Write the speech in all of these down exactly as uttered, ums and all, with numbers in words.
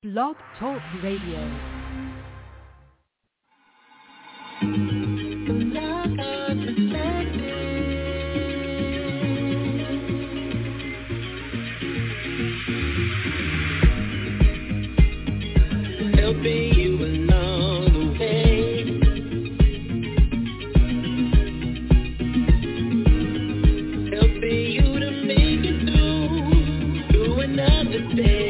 Blog Talk Radio. Helping you along the way, helping you to make it through, through another day.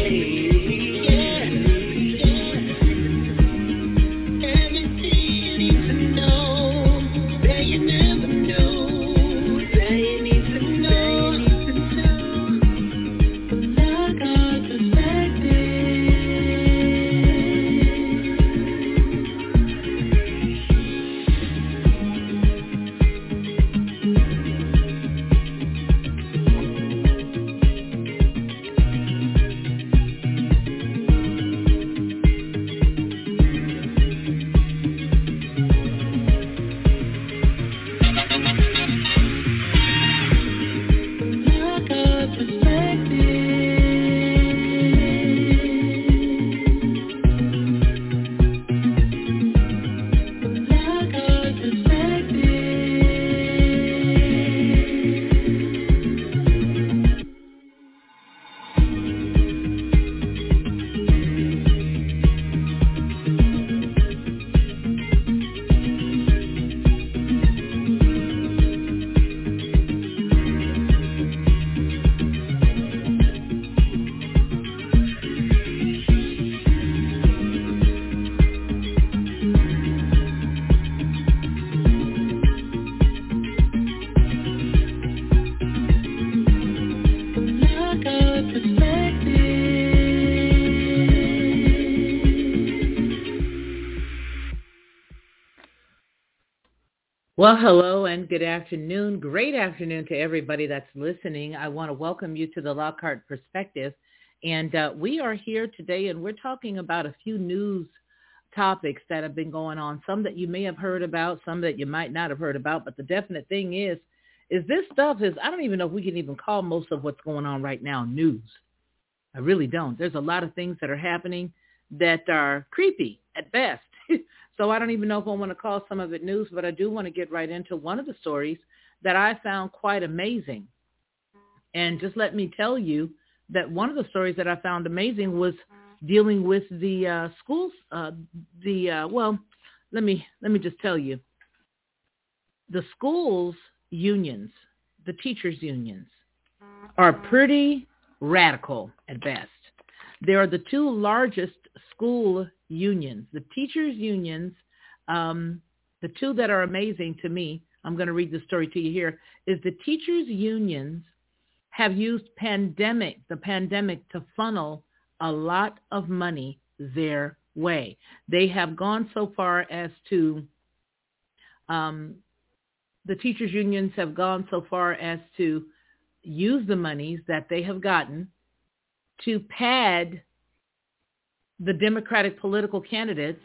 Well, hello and good afternoon. Great afternoon to everybody that's listening. I want to welcome you to the Lockhart Perspective. And uh, we are here today and we're talking about a few news topics that have been going on, some that you may have heard about, some that you might not have heard about. But the definite thing is, is this stuff is, I don't even know if we can even call most of what's going on right now news. I really don't. There's a lot of things that are happening that are creepy at best. So I don't even know if I want to call some of it news, but I do want to get right into one of the stories that I found quite amazing. And just let me tell you that one of the stories that I found amazing was dealing with the uh, schools. Uh, the uh, well, let me let me just tell you, the schools unions, the teachers unions, are pretty radical at best. They are the two largest school unions, the teachers unions. Um, the two that are amazing to me, I'm going to read the story to you here, is the teachers unions have used pandemic, the pandemic to funnel a lot of money their way. They have gone so far as to, um, the teachers unions have gone so far as to use the monies that they have gotten to pad the Democratic political candidates.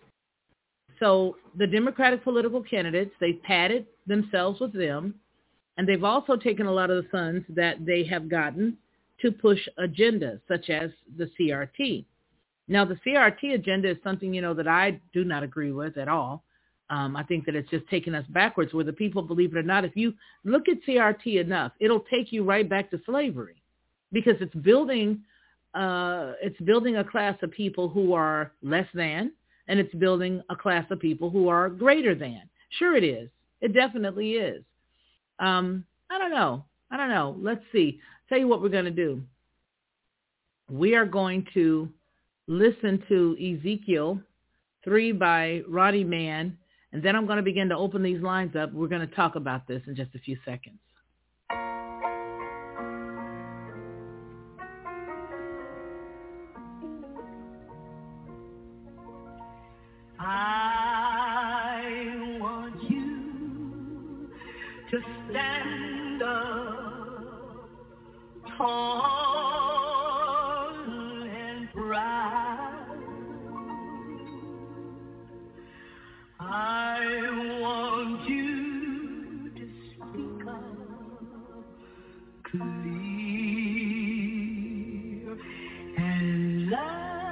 So the Democratic political candidates, they've padded themselves with them, and they've also taken a lot of the funds that they have gotten to push agendas, such as the C R T. Now, the C R T agenda is something, you know, that I do not agree with at all. Um, I think that it's just taking us backwards, where the people, believe it or not, if you look at C R T enough, it'll take you right back to slavery, because it's building Uh, it's building a class of people who are less than, and it's building a class of people who are greater than. Sure it is. It definitely is. Um, I don't know. I don't know. Let's see. Tell you what we're going to do. We are going to listen to Ezekiel three by Ronnie Mann, and then I'm going to begin to open these lines up. We're going to talk about this in just a few seconds. I want you to stand up tall and proud. I want you to speak up clear and loud.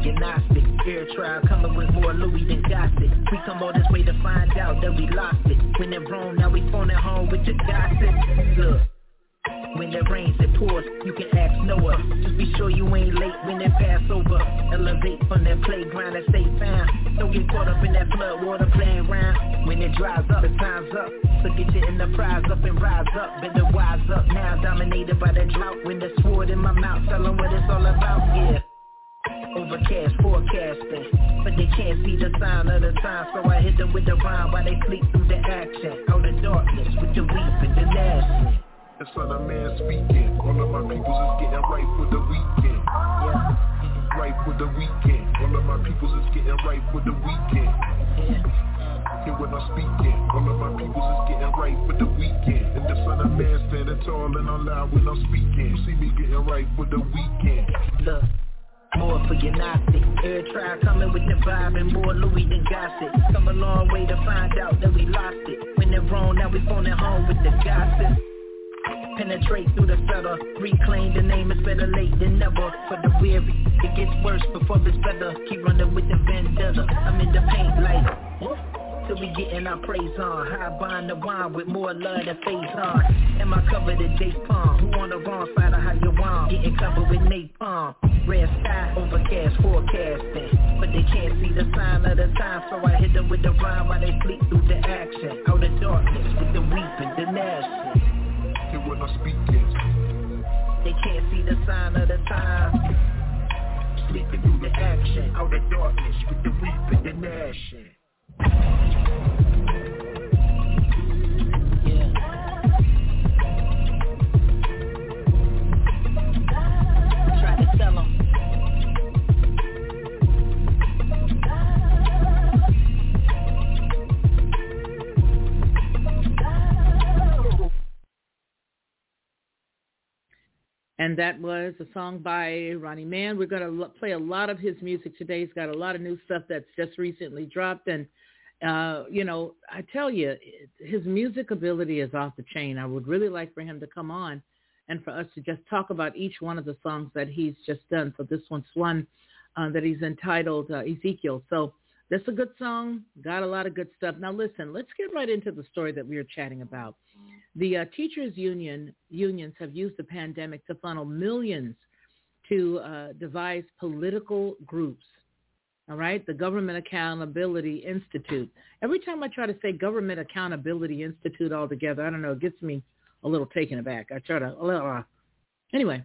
forget Gnostic. Air trial coming with more Louis than gossip. We come all this way to find out that we lost it. When in Rome, now we phoning home with the gossip. Look. When it rains, it pours, you can ask Noah. Just be sure you ain't late when it pass over. Elevate from that playground and stay found. Don't get caught up in that flood water playing around. When it dries up, the time's up. So get your enterprise up and rise up. Better wise up now, dominated by that drought. When the sword in my mouth, tell them what it's all about, yeah. Overcast forecasting, but they can't see the sign of the time. So I hit them with the rhyme while they sleep through the action. Out of darkness with the weeping, the gnashing. The son of man speaking. All of my peoples is getting right for the weekend. Yeah. Right for the weekend. All of my peoples is getting right for the weekend. Yeah. Hear what I'm speaking. All of my peoples is getting right for the weekend. And the son of man standing tall and I'm loud when I'm speaking. You see me getting right for the weekend. Look. More for your Gnostic. Air trial coming with the vibe and more Louis than gossip. Come a long way to find out that we lost it. When they're wrong, now we phoning home with the gossip. Penetrate through the feather. Reclaim the name, it's better late than never. For the weary, it gets worse before it's better. Keep running with the vendetta. I'm in the paint like till we getting our praise on. High bind the wine with more love than face on. Am I covered in J Palm? Who on the wrong side of how you want? Getting covered with napalm. Red sky, overcast, forecasting. But they can't see the sign of the time. So I hit them with the rhyme while they sleep through the action. Out of darkness with the weeping, the gnashing. Hear what I'm speaking. They can't see the sign of the time. Sleeping through the action. Out of darkness with the weeping, the gnashing. Yeah. Try to tell them. And that was a song by Ronnie Mann. We're going to play a lot of his music today. He's got a lot of new stuff that's just recently dropped. And, uh, you know, I tell you, his music ability is off the chain. I would really like for him to come on and for us to just talk about each one of the songs that he's just done. So this one's one uh, that he's entitled uh, Ezekiel. So that's a good song. Got a lot of good stuff. Now, listen, let's get right into the story that we were chatting about. The uh, teachers' union unions have used the pandemic to funnel millions to uh, devise political groups. All right, the Government Accountability Institute. Every time I try to say Government Accountability Institute altogether, I don't know, it gets me a little taken aback. I try to, uh, anyway.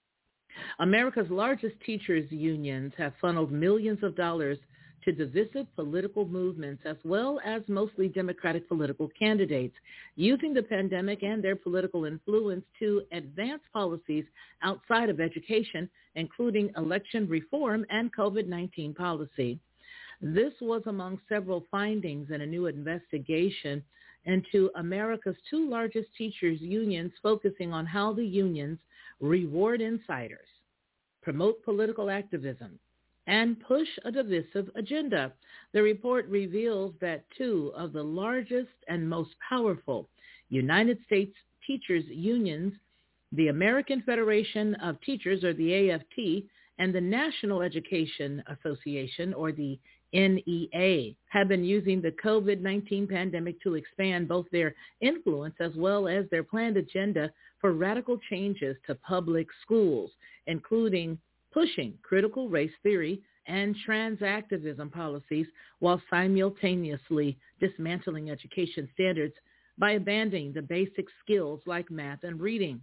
America's largest teachers' unions have funneled millions of dollars to divisive political movements as well as mostly Democratic political candidates, using the pandemic and their political influence to advance policies outside of education, including election reform and COVID nineteen policy. This was among several findings in a new investigation into America's two largest teachers' unions, focusing on how the unions reward insiders, promote political activism, and push a divisive agenda. The report reveals that two of the largest and most powerful United States teachers unions, the American Federation of Teachers, or the A F T, and the National Education Association, or the N E A, have been using the COVID nineteen pandemic to expand both their influence as well as their planned agenda for radical changes to public schools, including pushing critical race theory and trans activism policies while simultaneously dismantling education standards by abandoning the basic skills like math and reading.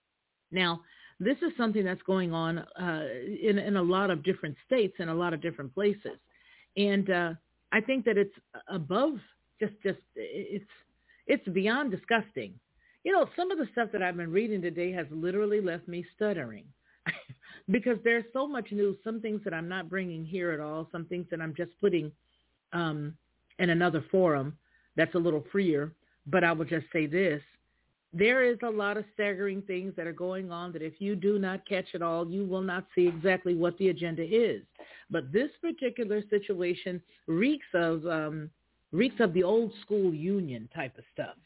Now, this is something that's going on uh, in, in a lot of different states and a lot of different places. And uh, I think that it's above just, just it's, it's beyond disgusting. You know, some of the stuff that I've been reading today has literally left me stuttering. Because there's so much news, some things that I'm not bringing here at all, some things that I'm just putting um, in another forum that's a little freer. But I will just say this. There is a lot of staggering things that are going on that if you do not catch it all, you will not see exactly what the agenda is. But this particular situation reeks of um, reeks of the old school union type of stuff.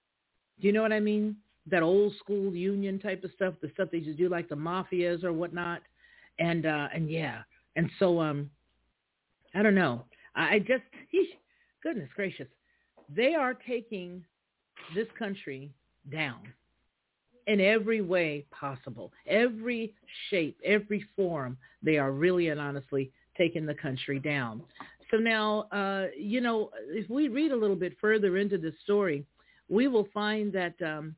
Do you know what I mean? That old school union type of stuff, the stuff they used to do like the mafias or whatnot. And, uh, and yeah, And so, um, I don't know. I, I just, eesh, goodness gracious, they are taking this country down in every way possible, every shape, every form. They are really and honestly taking the country down. So now, uh, you know, if we read a little bit further into the story, we will find that um,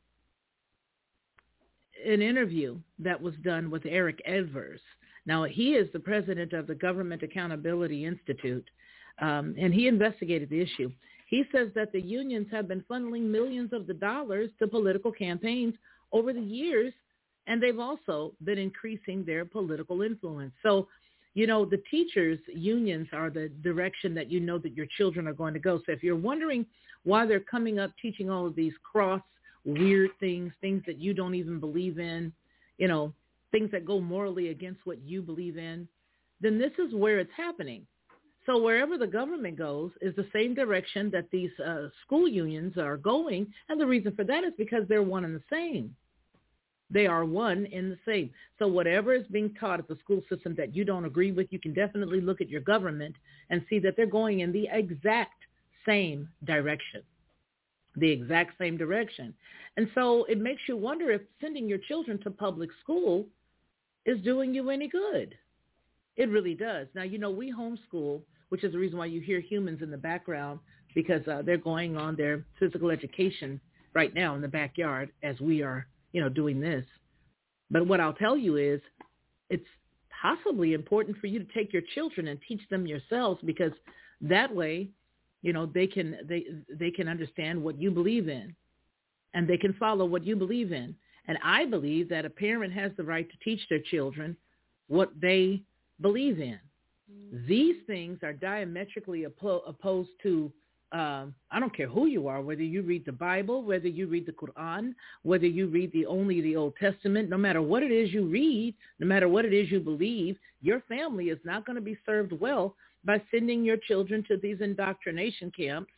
an interview that was done with Eric Edwards. Now, he is the president of the Government Accountability Institute, um, and he investigated the issue. He says that the unions have been funneling millions of the dollars to political campaigns over the years, and they've also been increasing their political influence. So, you know, the teachers' unions are the direction that you know that your children are going to go. So if you're wondering why they're coming up teaching all of these cross, weird things, things that you don't even believe in, you know, things that go morally against what you believe in, then this is where it's happening. So wherever the government goes is the same direction that these uh, school unions are going. And the reason for that is because they're one and the same. They are one in the same. So whatever is being taught at the school system that you don't agree with, you can definitely look at your government and see that they're going in the exact same direction, the exact same direction. And so it makes you wonder if sending your children to public school is doing you any good. It really does. Now, you know, we homeschool, which is the reason why you hear humans in the background, because uh, they're going on their physical education right now in the backyard as we are, you know, doing this. But what I'll tell you is it's possibly important for you to take your children and teach them yourselves, because that way, you know, they can they they can understand what you believe in, and they can follow what you believe in. And I believe that a parent has the right to teach their children what they believe in. These things are diametrically oppo- opposed to, um, I don't care who you are, whether you read the Bible, whether you read the Quran, whether you read the only the Old Testament, no matter what it is you read, no matter what it is you believe, your family is not going to be served well by sending your children to these indoctrination camps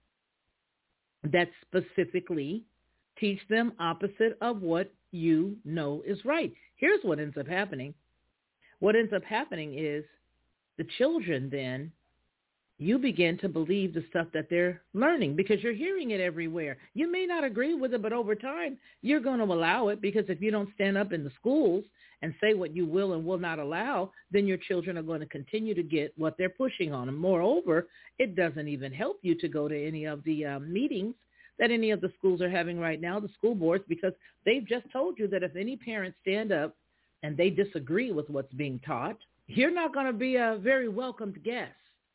that specifically teach them opposite of what you know is right. Here's what ends up happening. What ends up happening is the children then, you begin to believe the stuff that they're learning because you're hearing it everywhere. You may not agree with it, but over time, you're going to allow it, because if you don't stand up in the schools and say what you will and will not allow, then your children are going to continue to get what they're pushing on them. Moreover, it doesn't even help you to go to any of the um, meetings that any of the schools are having right now, the school boards, because they've just told you that if any parents stand up and they disagree with what's being taught, you're not going to be a very welcomed guest.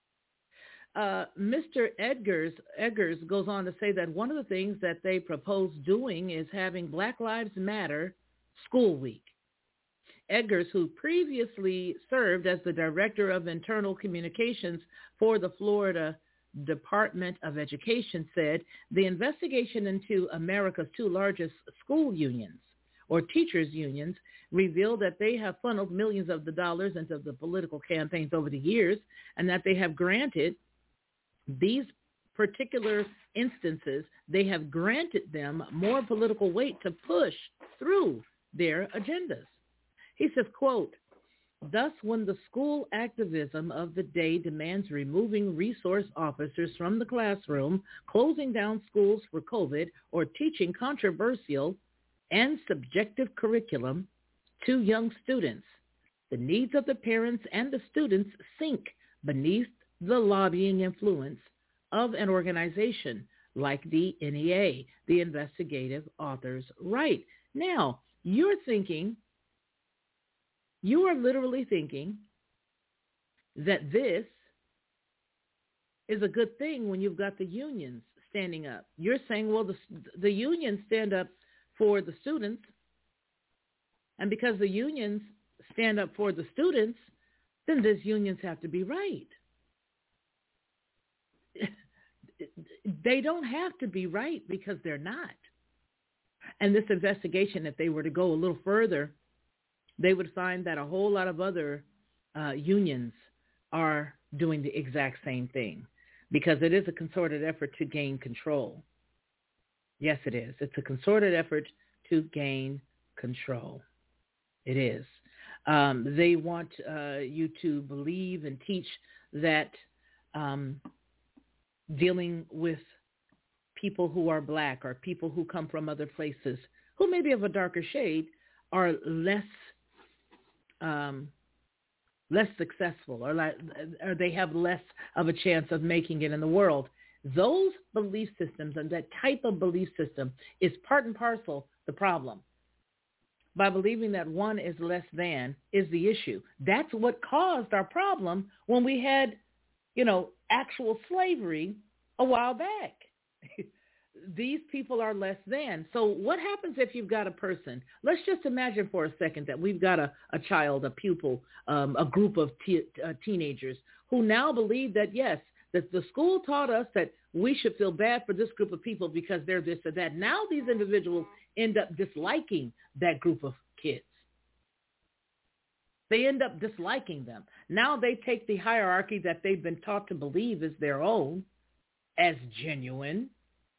Uh, Mister Edgars, Edgars goes on to say that one of the things that they propose doing is having Black Lives Matter School Week. Edgars, who previously served as the Director of Internal Communications for the Florida Department of Education, said the investigation into America's two largest school unions, or teachers' unions, revealed that they have funneled millions of the dollars into the political campaigns over the years, and that they have granted these particular instances, they have granted them more political weight to push through their agendas. He says, quote, thus, when the school activism of the day demands removing resource officers from the classroom, closing down schools for COVID, or teaching controversial and subjective curriculum to young students, the needs of the parents and the students sink beneath the lobbying influence of an organization like the N E A, the investigative authors write. Now, you're thinking, you are literally thinking that this is a good thing when you've got the unions standing up. You're saying, well, the, the unions stand up for the students, and because the unions stand up for the students, then these unions have to be right. They don't have to be right, because they're not. And this investigation, if they were to go a little further, they would find that a whole lot of other uh, unions are doing the exact same thing, because it is a concerted effort to gain control. Yes, it is. It's a concerted effort to gain control. It is. Um, they want uh, you to believe and teach that um, dealing with people who are black or people who come from other places who may be of a darker shade are less um, less successful, or, like, or they have less of a chance of making it in the world. Those belief systems and that type of belief system is part and parcel the problem. By believing that one is less than is the issue. That's what caused our problem when we had, you know, actual slavery a while back. These people are less than. So what happens if you've got a person? Let's just imagine for a second that we've got a, a child, a pupil, um, a group of te- uh, teenagers who now believe that, yes, that the school taught us that we should feel bad for this group of people because they're this or that. Now these individuals end up disliking that group of kids. They end up disliking them. Now they take the hierarchy that they've been taught to believe is their own as genuine.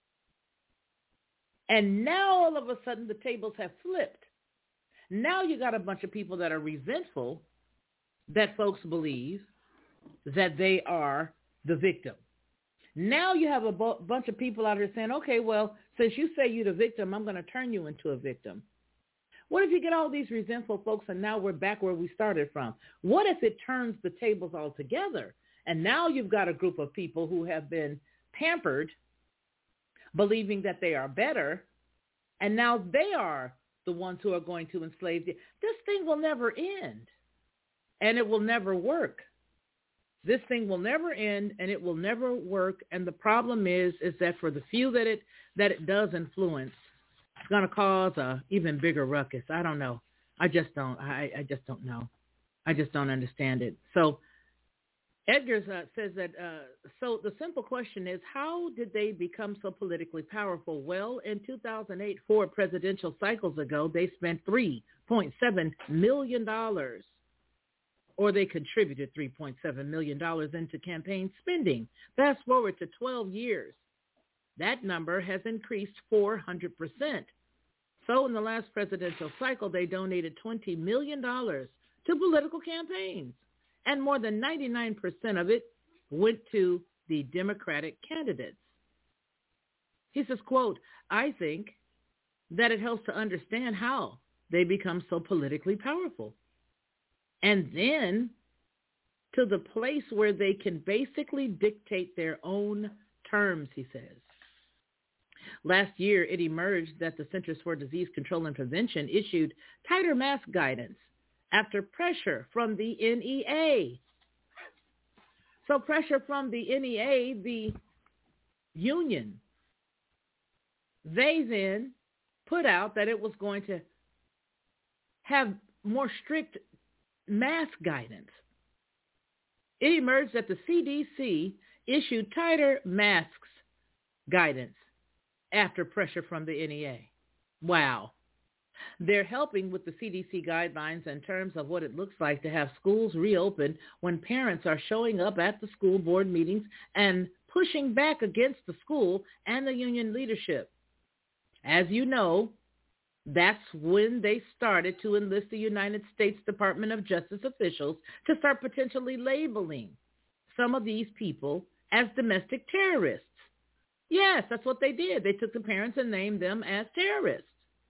And now all of a sudden the tables have flipped. Now you got a bunch of people that are resentful that folks believe that they are the victim. Now you have a bu- bunch of people out here saying, okay, well, since you say you're the victim, I'm going to turn you into a victim. What if you get all these resentful folks and now we're back where we started from? What if it turns the tables altogether? And now you've got a group of people who have been pampered, believing that they are better, and now they are the ones who are going to enslave you. This thing will never end, and it will never work. This thing will never end, and it will never work. And the problem is, is that for the few that it that it does influence, it's going to cause a even bigger ruckus. I don't know. I just don't. I, I just don't know. I just don't understand it. So Edgar uh, says that, uh, so the simple question is, how did they become so politically powerful? Well, in two thousand eight, four presidential cycles ago, they spent three point seven million dollars, or they contributed three point seven million dollars into campaign spending. Fast forward to twelve years. That number has increased four hundred percent. So in the last presidential cycle, they donated twenty million dollars to political campaigns. And more than ninety-nine percent of it went to the Democratic candidates. He says, quote, I think that it helps to understand how they become so politically powerful. And then to the place where they can basically dictate their own terms, he says. Last year, it emerged that the Centers for Disease Control and Prevention issued tighter mask guidance after pressure from the N E A. So pressure from the N E A, the union, they then put out that it was going to have more strict mask guidance. It emerged that the C D C issued tighter masks guidance after pressure from the N E A. Wow. They're helping with the C D C guidelines in terms of what it looks like to have schools reopen when parents are showing up at the school board meetings and pushing back against the school and the union leadership. As you know, that's when they started to enlist the United States Department of Justice officials to start potentially labeling some of these people as domestic terrorists. Yes, that's what they did. They took the parents and named them as terrorists.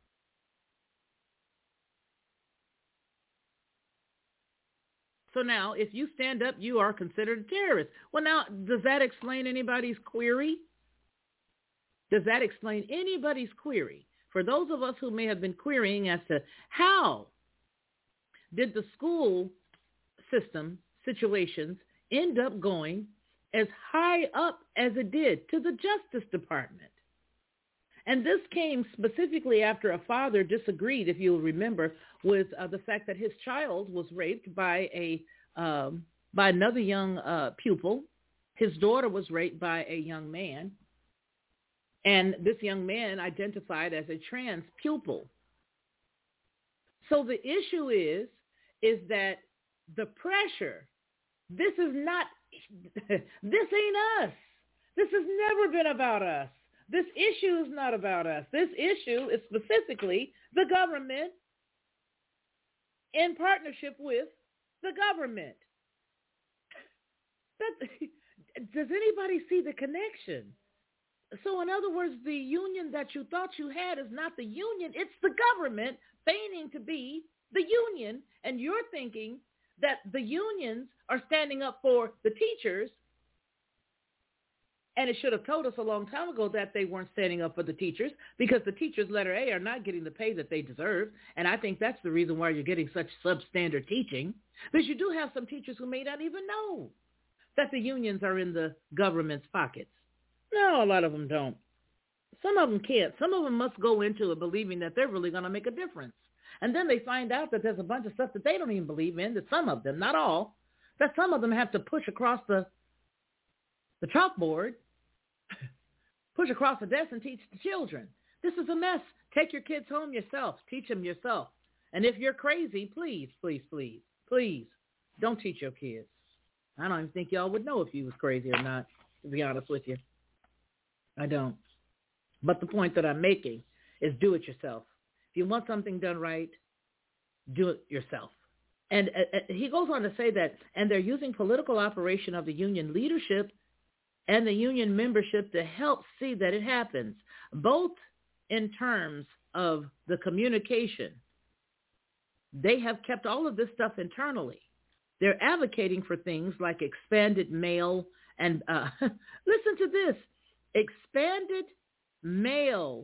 So now, if you stand up, you are considered a terrorist. Well, now, does that explain anybody's query? Does that explain anybody's query? For those of us who may have been querying as to how did the school system situations end up going as high up as it did to the Justice Department? And this came specifically after a father disagreed, if you'll remember, with uh, the fact that his child was raped by a um, by another young uh, pupil. His daughter was raped by a young man, and this young man identified as a trans pupil. So the issue is, is that the pressure, this is not, this ain't us. This has never been about us. This issue is not about us. This issue is specifically the government in partnership with the government. That, does anybody see the connection? So in other words, the union that you thought you had is not the union. It's the government feigning to be the union. And you're thinking that the unions are standing up for the teachers. And it should have told us a long time ago that they weren't standing up for the teachers, because the teachers, letter A, are not getting the pay that they deserve. And I think that's the reason why you're getting such substandard teaching, because you do have some teachers who may not even know that the unions are in the government's pockets. No, a lot of them don't. Some of them can't. Some of them must go into it believing that they're really going to make a difference. And then they find out that there's a bunch of stuff that they don't even believe in, that some of them, not all, that some of them have to push across the the chalkboard, push across the desk and teach the children. This is a mess. Take your kids home yourself. Teach them yourself. And if you're crazy, please, please, please, please, don't teach your kids. I don't even think y'all would know if you was crazy or not, to be honest with you. I don't. But the point that I'm making is do it yourself. If you want something done right, do it yourself. And uh, he goes on to say that, and they're using political operation of the union leadership and the union membership to help see that it happens, both in terms of the communication. They have kept all of this stuff internally. They're advocating for things like expanded mail and, uh, listen to this, expanded mail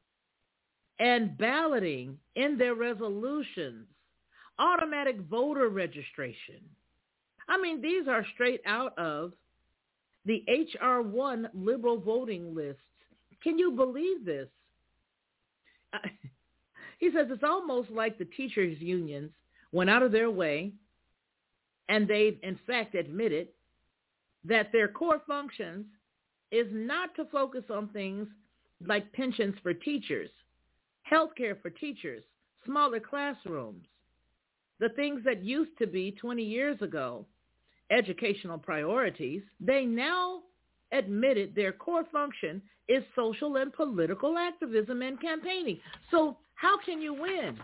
and balloting in their resolutions, automatic voter registration. I mean, these are straight out of the H R one liberal voting lists. Can you believe this? Uh, he says it's almost like the teachers' unions went out of their way, and they've in fact admitted that their core functions is not to focus on things like pensions for teachers, health care for teachers, smaller classrooms, the things that used to be twenty years ago educational priorities. They now admitted their core function is social and political activism and campaigning. So how can you win?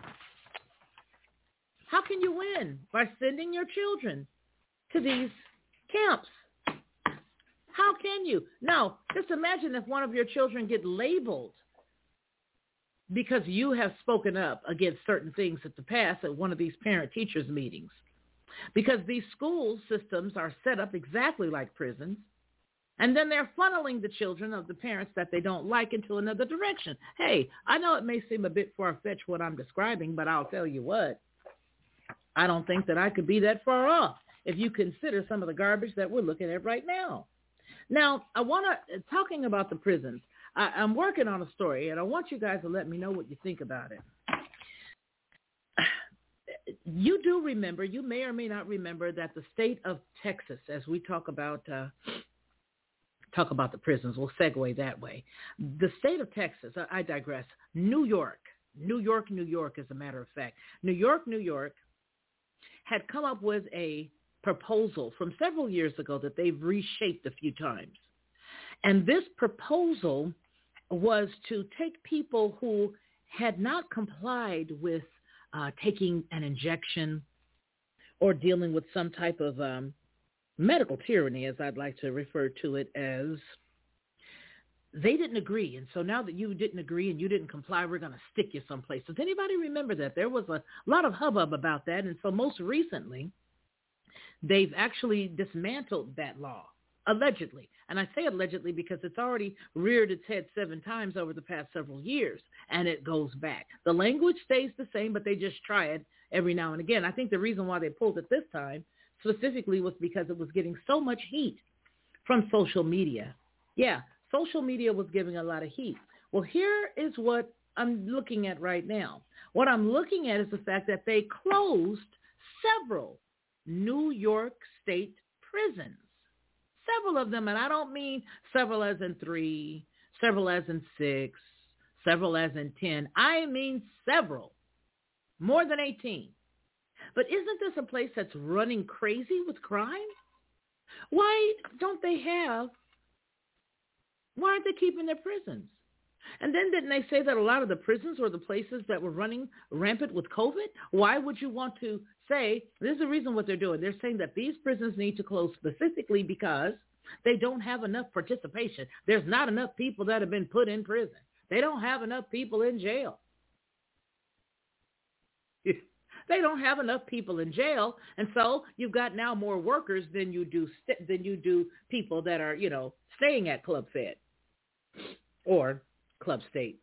How can you win? By sending your children to these camps. How can you? Now, just imagine if one of your children get labeled because you have spoken up against certain things at the past at one of these parent-teachers meetings. Because these school systems are set up exactly like prisons, and then they're funneling the children of the parents that they don't like into another direction. Hey, I know it may seem a bit far-fetched what I'm describing, but I'll tell you what, I don't think that I could be that far off if you consider some of the garbage that we're looking at right now. Now, I want to, talking about the prisons, I, I'm working on a story, and I want you guys to let me know what you think about it. You do remember, you may or may not remember, that the state of Texas, as we talk about uh, talk about the prisons, we'll segue that way. The state of Texas, I, I digress, New York, New York, New York, as a matter of fact. New York, New York had come up with a proposal from several years ago that they've reshaped a few times. And this proposal was to take people who had not complied with Uh, taking an injection or dealing with some type of um, medical tyranny, as I'd like to refer to it as. They didn't agree. And so now that you didn't agree and you didn't comply, we're going to stick you someplace. Does anybody remember that? There was a lot of hubbub about that. And so most recently, they've actually dismantled that law, allegedly. And I say allegedly because it's already reared its head seven times over the past several years, and it goes back. The language stays the same, but they just try it every now and again. I think the reason why they pulled it this time specifically was because it was getting so much heat from social media. Yeah, social media was giving a lot of heat. Well, here is what I'm looking at right now. What I'm looking at is the fact that they closed several New York state prisons. Several of them, and I don't mean several as in three, several as in six, several as in ten. I mean several, more than eighteen. But isn't this a place that's running crazy with crime? Why don't they have, why aren't they keeping their prisons? And then didn't they say that a lot of the prisons were the places that were running rampant with COVID? Why would you want to say, this is the reason what they're doing. They're saying that these prisons need to close specifically because they don't have enough participation. There's not enough people that have been put in prison. They don't have enough people in jail. They don't have enough people in jail, and so you've got now more workers than you do st- than you do people that are, you know, staying at Club Fed or Club State.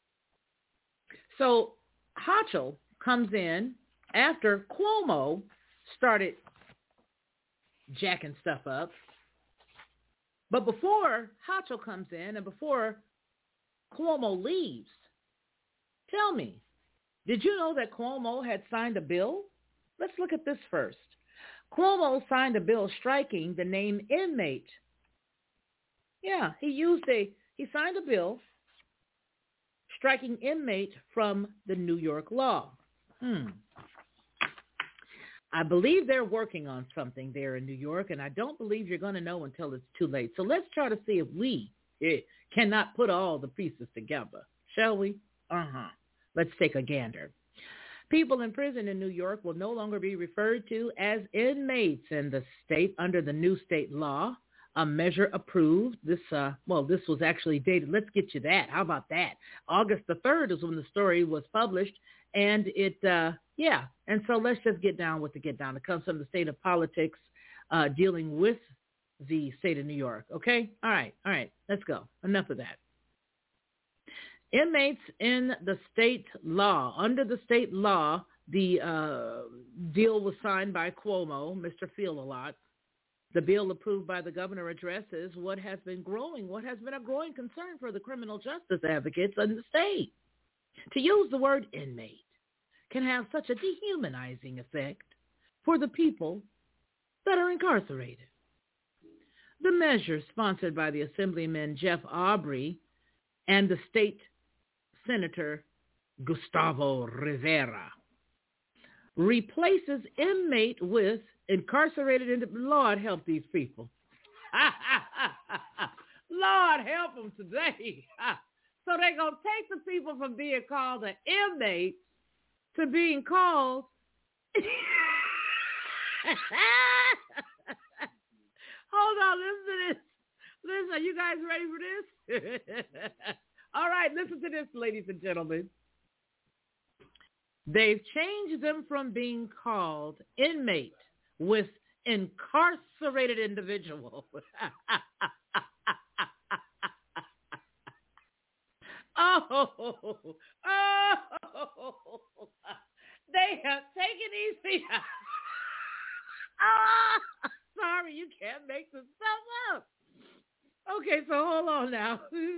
So Hochul comes in after Cuomo started jacking stuff up, but before Hochul comes in and before Cuomo leaves, tell me, did you know that Cuomo had signed a bill? Let's look at this first. Cuomo signed a bill striking the name inmate. Yeah, he used a, he signed a bill striking inmate from the New York law. Hmm. I believe they're working on something there in New York, and I don't believe you're going to know until it's too late. So let's try to see if we eh, cannot put all the pieces together, shall we? Uh-huh. Let's take a gander. People in prison in New York will no longer be referred to as inmates in the state under the new state law, a measure approved. This, uh, well, this was actually dated. Let's get you that. How about that? August the third is when the story was published, and it, uh, yeah. And so let's just get down with the get down. It comes from the state of politics uh, dealing with the state of New York. Okay? All right. All right. Let's go. Enough of that. Inmates in the state law, under the state law, the uh, deal was signed by Cuomo, Mister Feel-A-Lot. The bill approved by the governor addresses what has been growing, what has been a growing concern for the criminal justice advocates in the state. To use the word inmate can have such a dehumanizing effect for the people that are incarcerated. The measure, sponsored by the Assemblyman Jeff Aubrey and the state Senator Gustavo Rivera, replaces inmate with incarcerated. Into, Lord help these people. Lord help them today. So they're going to take the people from being called an inmate to being called hold on, listen to this. Listen, are you guys ready for this? All right, listen to this, ladies and gentlemen. They've changed them from being called inmate with incarcerated individual. oh, oh, they have taken these people. oh, sorry, you can't make this stuff up. Okay, so hold on now.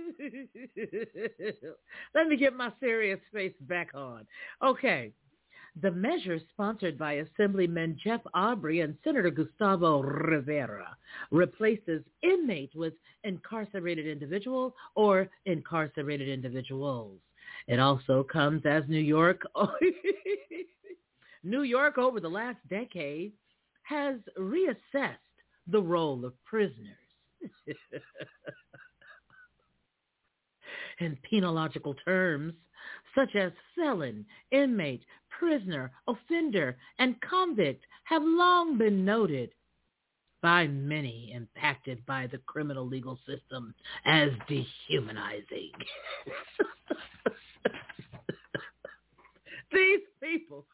Let me get my serious face back on. Okay. The measure, sponsored by Assemblyman Jeff Aubrey and Senator Gustavo Rivera, replaces inmate with incarcerated individual or incarcerated individuals. It also comes as New York, New York over the last decade has reassessed the role of prisoners in penological terms, such as felon, inmate, prisoner, offender, and convict have long been noted by many impacted by the criminal legal system as dehumanizing. These people.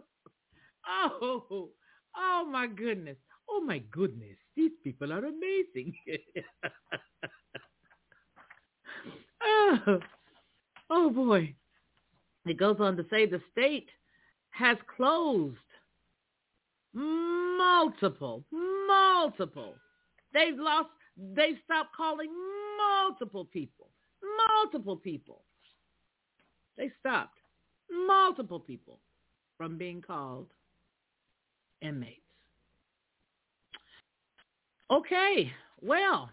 Oh, oh my goodness. Oh my goodness. These people are amazing. oh, oh boy. It goes on to say the state has closed multiple, multiple. They've lost, they've stopped calling multiple people, multiple people. They stopped multiple people from being called inmates. Okay, well,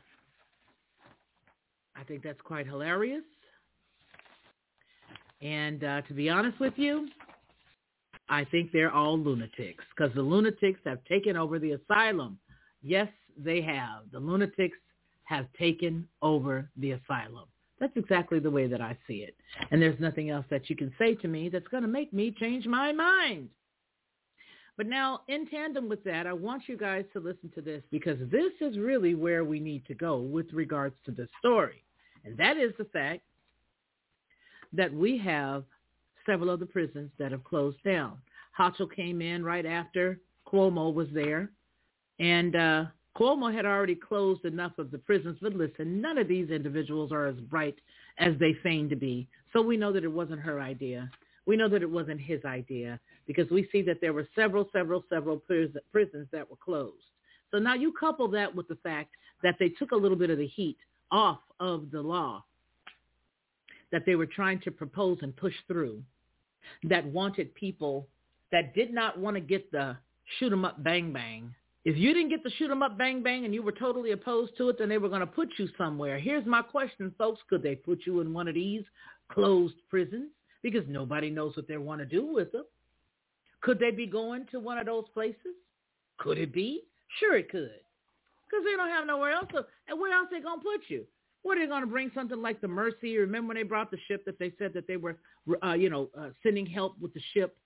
I think that's quite hilarious. And uh, to be honest with you, I think they're all lunatics because the lunatics have taken over the asylum. Yes, they have. The lunatics have taken over the asylum. That's exactly the way that I see it. And there's nothing else that you can say to me that's going to make me change my mind. But now, in tandem with that, I want you guys to listen to this, because this is really where we need to go with regards to this story. And that is the fact that we have several of the prisons that have closed down. Hochul came in right after Cuomo was there. And uh, Cuomo had already closed enough of the prisons. But listen, none of these individuals are as bright as they feign to be. So we know that it wasn't her idea. We know that it wasn't his idea, because we see that there were several, several, several pris- prisons that were closed. So now you couple that with the fact that they took a little bit of the heat off of the law that they were trying to propose and push through, that wanted people that did not want to get the shoot 'em up bang bang. If you didn't get the shoot 'em up bang bang and you were totally opposed to it, then they were going to put you somewhere. Here's my question, folks. Could they put you in one of these closed prisons? Because nobody knows what they want to do with them. Could they be going to one of those places? Could it be? Sure it could. Because they don't have nowhere else. To, and where else are they going to put you? What, are they going to bring something like the Mercy? Remember when they brought the ship that they said that they were, uh, you know, uh, sending help with the ship?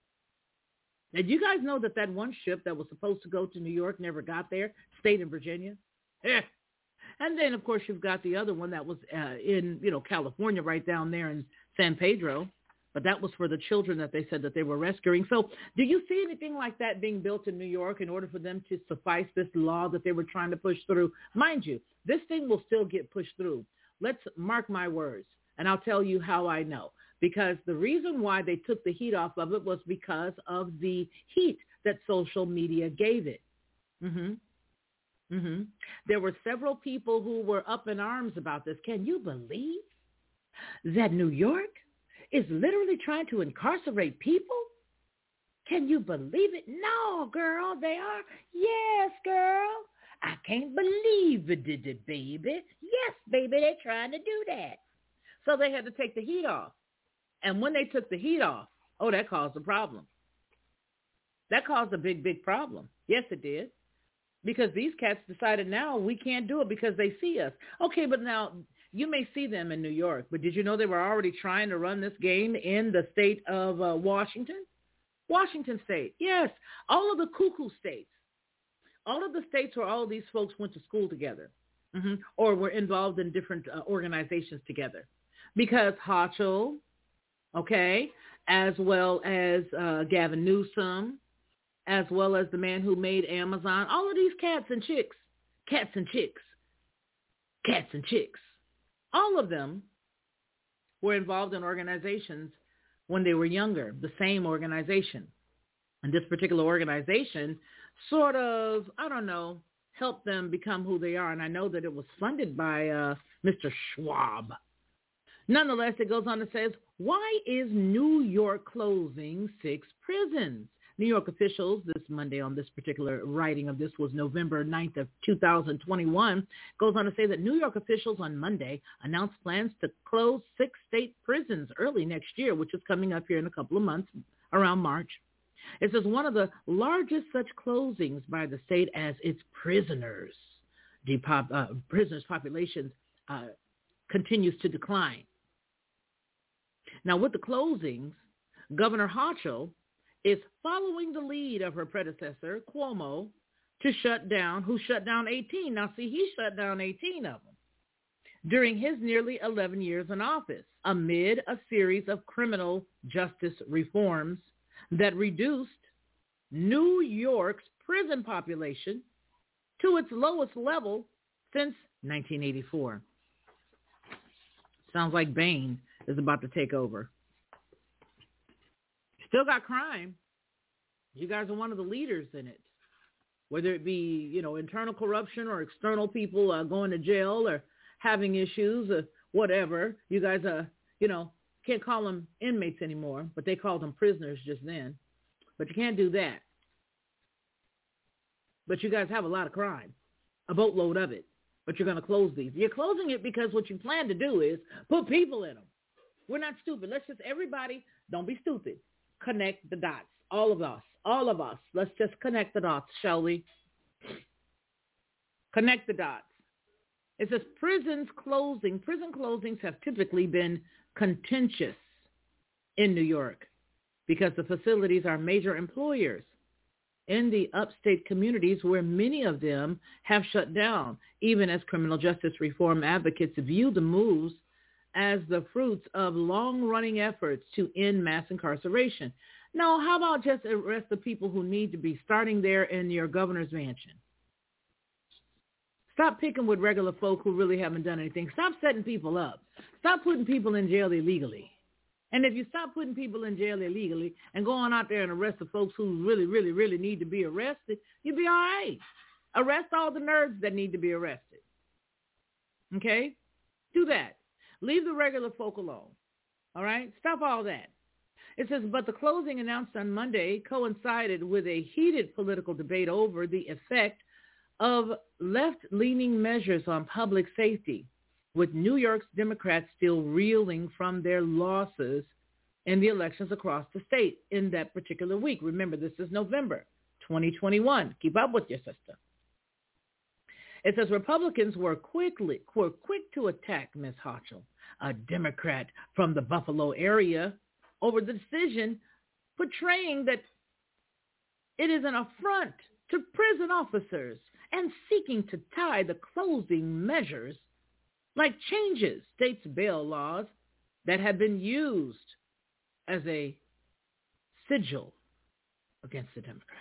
And you guys know that that one ship that was supposed to go to New York never got there, stayed in Virginia? Yeah. And then, of course, you've got the other one that was uh, in, you know, California, right down there in San Pedro. But that was for the children that they said that they were rescuing. So do you see anything like that being built in New York in order for them to suffice this law that they were trying to push through? Mind you, this thing will still get pushed through. Let's mark my words, and I'll tell you how I know. Because the reason why they took the heat off of it was because of the heat that social media gave it. Mm-hmm. Mm-hmm. There were several people who were up in arms about this. Can you believe that New York is literally trying to incarcerate people? Can you believe it? No, girl, they are. Yes, girl. I can't believe it, did it, baby. Yes, baby, they're trying to do that. So they had to take the heat off. And when they took the heat off, oh, that caused a problem. That caused a big, big problem. Yes, it did. Because these cats decided now we can't do it because they see us. Okay, but now you may see them in New York, but did you know they were already trying to run this game in the state of uh, Washington? Washington state, yes. All of the cuckoo states. All of the states where all of these folks went to school together, mm-hmm, or were involved in different uh, organizations together. Because Hochul, okay, as well as uh, Gavin Newsom, as well as the man who made Amazon, all of these cats and chicks, cats and chicks, cats and chicks, all of them were involved in organizations when they were younger, the same organization. And this particular organization sort of, I don't know, helped them become who they are. And I know that it was funded by uh, Mister Schwab. Nonetheless, it goes on to say, why is New York closing six prisons? New York officials this Monday, on this particular writing of this was November ninth of two thousand twenty-one, goes on to say that New York officials on Monday announced plans to close six state prisons early next year, which is coming up here in a couple of months, around March. It says one of the largest such closings by the state as its prisoners, depop, uh, prisoners population uh, continues to decline. Now, with the closings, Governor Hochul is following the lead of her predecessor, Cuomo, to shut down, who shut down eighteen. Now, see, he shut down eighteen of them during his nearly eleven years in office, amid a series of criminal justice reforms that reduced New York's prison population to its lowest level since nineteen eighty-four. Sounds like Bane is about to take over. Still got crime. You guys are one of the leaders in it. Whether it be, you know, internal corruption or external people uh, going to jail or having issues or whatever. You guys, uh, you know, can't call them inmates anymore, but they called them prisoners just then. But you can't do that. But you guys have a lot of crime, a boatload of it. But you're going to close these. You're closing it because what you plan to do is put people in them. We're not stupid. Let's just, everybody, don't be stupid. Connect the dots. All of us. All of us. Let's just connect the dots, shall we? Connect the dots. It says prisons closing. Prison closings have typically been contentious in New York because the facilities are major employers in the upstate communities where many of them have shut down, even as criminal justice reform advocates view the moves as the fruits of long-running efforts to end mass incarceration. No, how about just arrest the people who need to be, starting there in your governor's mansion? Stop picking with regular folk who really haven't done anything. Stop setting people up. Stop putting people in jail illegally. And if you stop putting people in jail illegally and going out there and arrest the folks who really, really, really need to be arrested, you'll be all right. Arrest all the nerds that need to be arrested. Okay? Do that. Leave the regular folk alone. All right? Stop all that. It says, but the closing announced on Monday coincided with a heated political debate over the effect of left-leaning measures on public safety, with New York's Democrats still reeling from their losses in the elections across the state in that particular week. Remember, this is November twenty twenty-one. Keep up with your sister. It says Republicans were quickly were quick to attack Miz Hochul, a Democrat from the Buffalo area, over the decision, portraying that it is an affront to prison officers and seeking to tie the closing measures like changes states' bail laws that have been used as a sigil against the Democrats.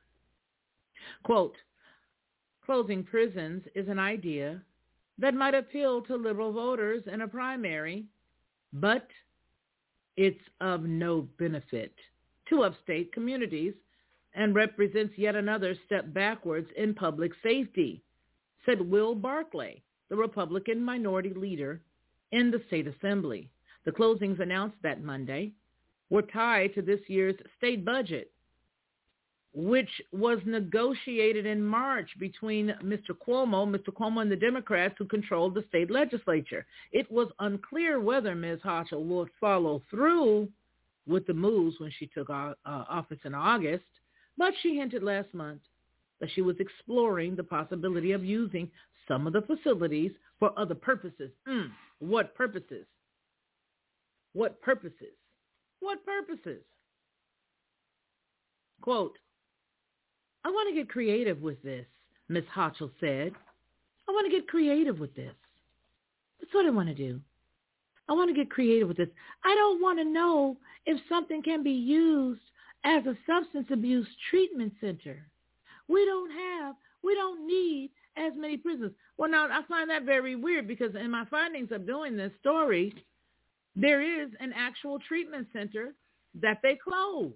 Quote, closing prisons is an idea that might appeal to liberal voters in a primary, but it's of no benefit to upstate communities and represents yet another step backwards in public safety, said Will Barclay, the Republican minority leader in the state assembly. The closings announced that Monday were tied to this year's state budget, which was negotiated in March between Mister Cuomo, Mister Cuomo and the Democrats who controlled the state legislature. It was unclear whether Miz Hochul would follow through with the moves when she took uh, office in August, but she hinted last month that she was exploring the possibility of using some of the facilities for other purposes. Mm, what purposes? What purposes? What purposes? Quote, I want to get creative with this, Miz Hochul said. I want to get creative with this. That's what I want to do. I want to get creative with this. I don't want to know if something can be used as a substance abuse treatment center. We don't have, we don't need as many prisons. Well, now, I find that very weird because in my findings of doing this story, there is an actual treatment center that they closed.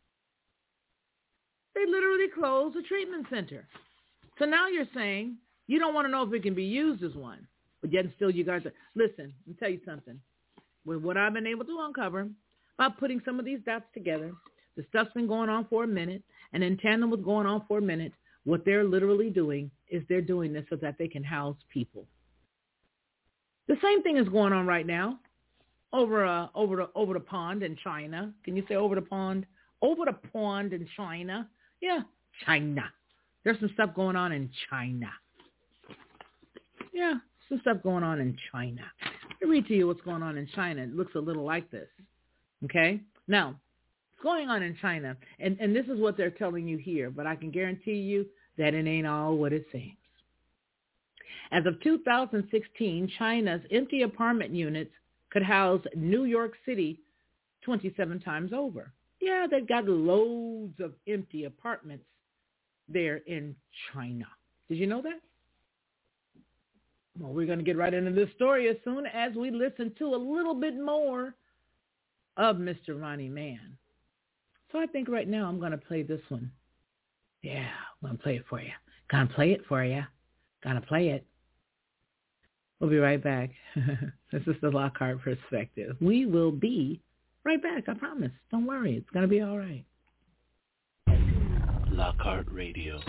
They literally closed a treatment center. So now you're saying you don't want to know if it can be used as one, but yet still you guys are. Listen, let me tell you something. With what I've been able to uncover by putting some of these dots together, the stuff's been going on for a minute, and in tandem with going on for a minute, what they're literally doing is they're doing this so that they can house people. The same thing is going on right now over uh, over the over the pond in China. Can you say over the pond? Over the pond in China. Yeah, China. There's some stuff going on in China. Yeah, some stuff going on in China. Let me read to you what's going on in China. It looks a little like this. Okay? Now, what's going on in China, and, and this is what they're telling you here, but I can guarantee you that it ain't all what it seems. As of two thousand sixteen, China's empty apartment units could house New York City twenty-seven times over. Yeah, they've got loads of empty apartments there in China. Did you know that? Well, we're going to get right into this story as soon as we listen to a little bit more of Mister Ronnie Mann. So I think right now I'm going to play this one. Yeah, I'm going to play it for you. Going to play it for you. Going to play it. We'll be right back. This is the Lockhart Perspective. We will be right back, I promise. Don't worry. It's going to be all right. Lockhart Radio.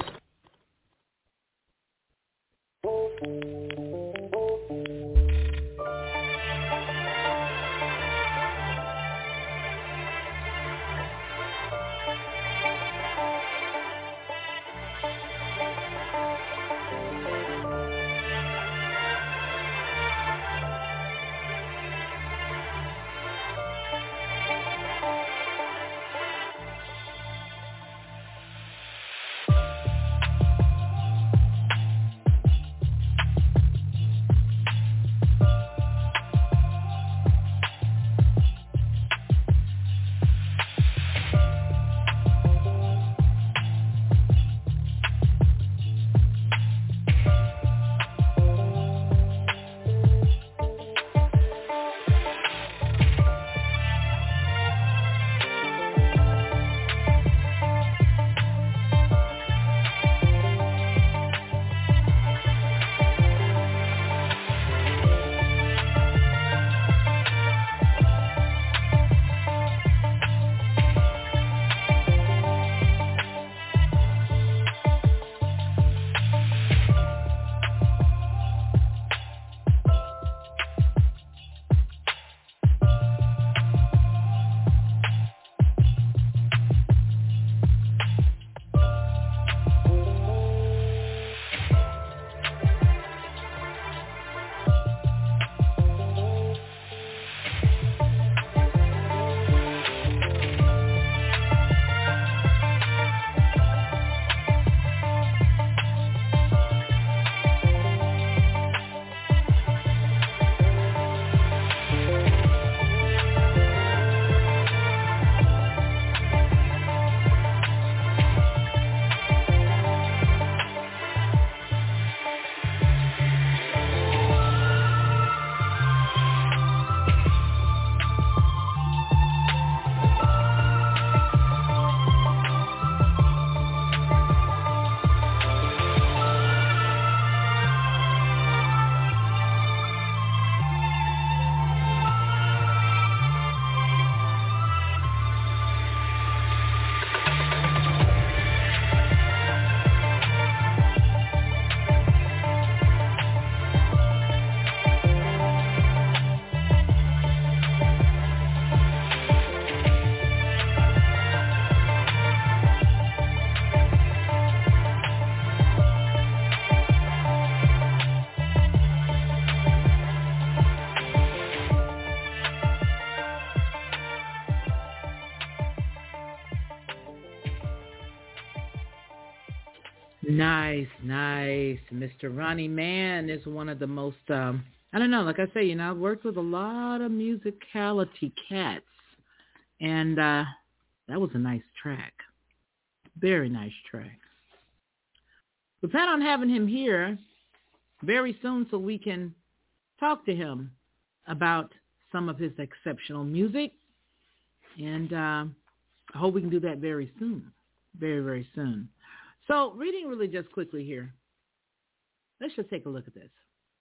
Nice, nice. Mister Ronnie Mann is one of the most, um, I don't know, like I say, you know, I've worked with a lot of musicality cats, and uh, that was a nice track. Very nice track. We plan on having him here very soon so we can talk to him about some of his exceptional music, and uh, I hope we can do that very soon, very, very soon. So reading really just quickly here. Let's just take a look at this.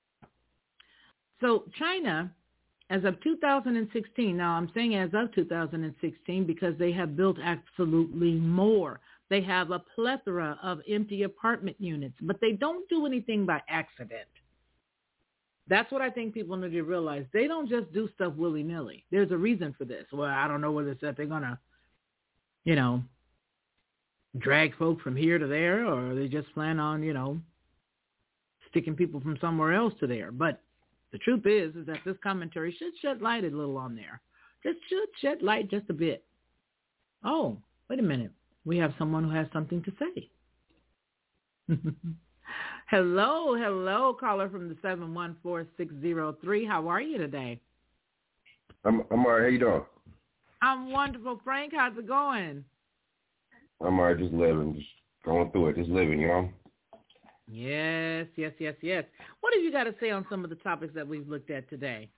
So China, as of two thousand sixteen, now I'm saying as of two thousand sixteen because they have built absolutely more. They have a plethora of empty apartment units, but they don't do anything by accident. That's what I think people need to realize. They don't just do stuff willy-nilly. There's a reason for this. Well, I don't know whether it's that they're going to, you know, drag folk from here to there, or they just plan on, you know, sticking people from somewhere else to there. But the truth is, is that this commentary should shed light a little on there. Just should shed light just a bit. Oh, wait a minute. We have someone who has something to say. Hello, hello, caller from the seven one four six zero three. How are you today? I'm I'm all right. How you doing? I'm wonderful, Frank. How's it going? I'm all right, just living, just going through it, just living, you know? Yes, yes, yes, yes. What have you got to say on some of the topics that we've looked at today?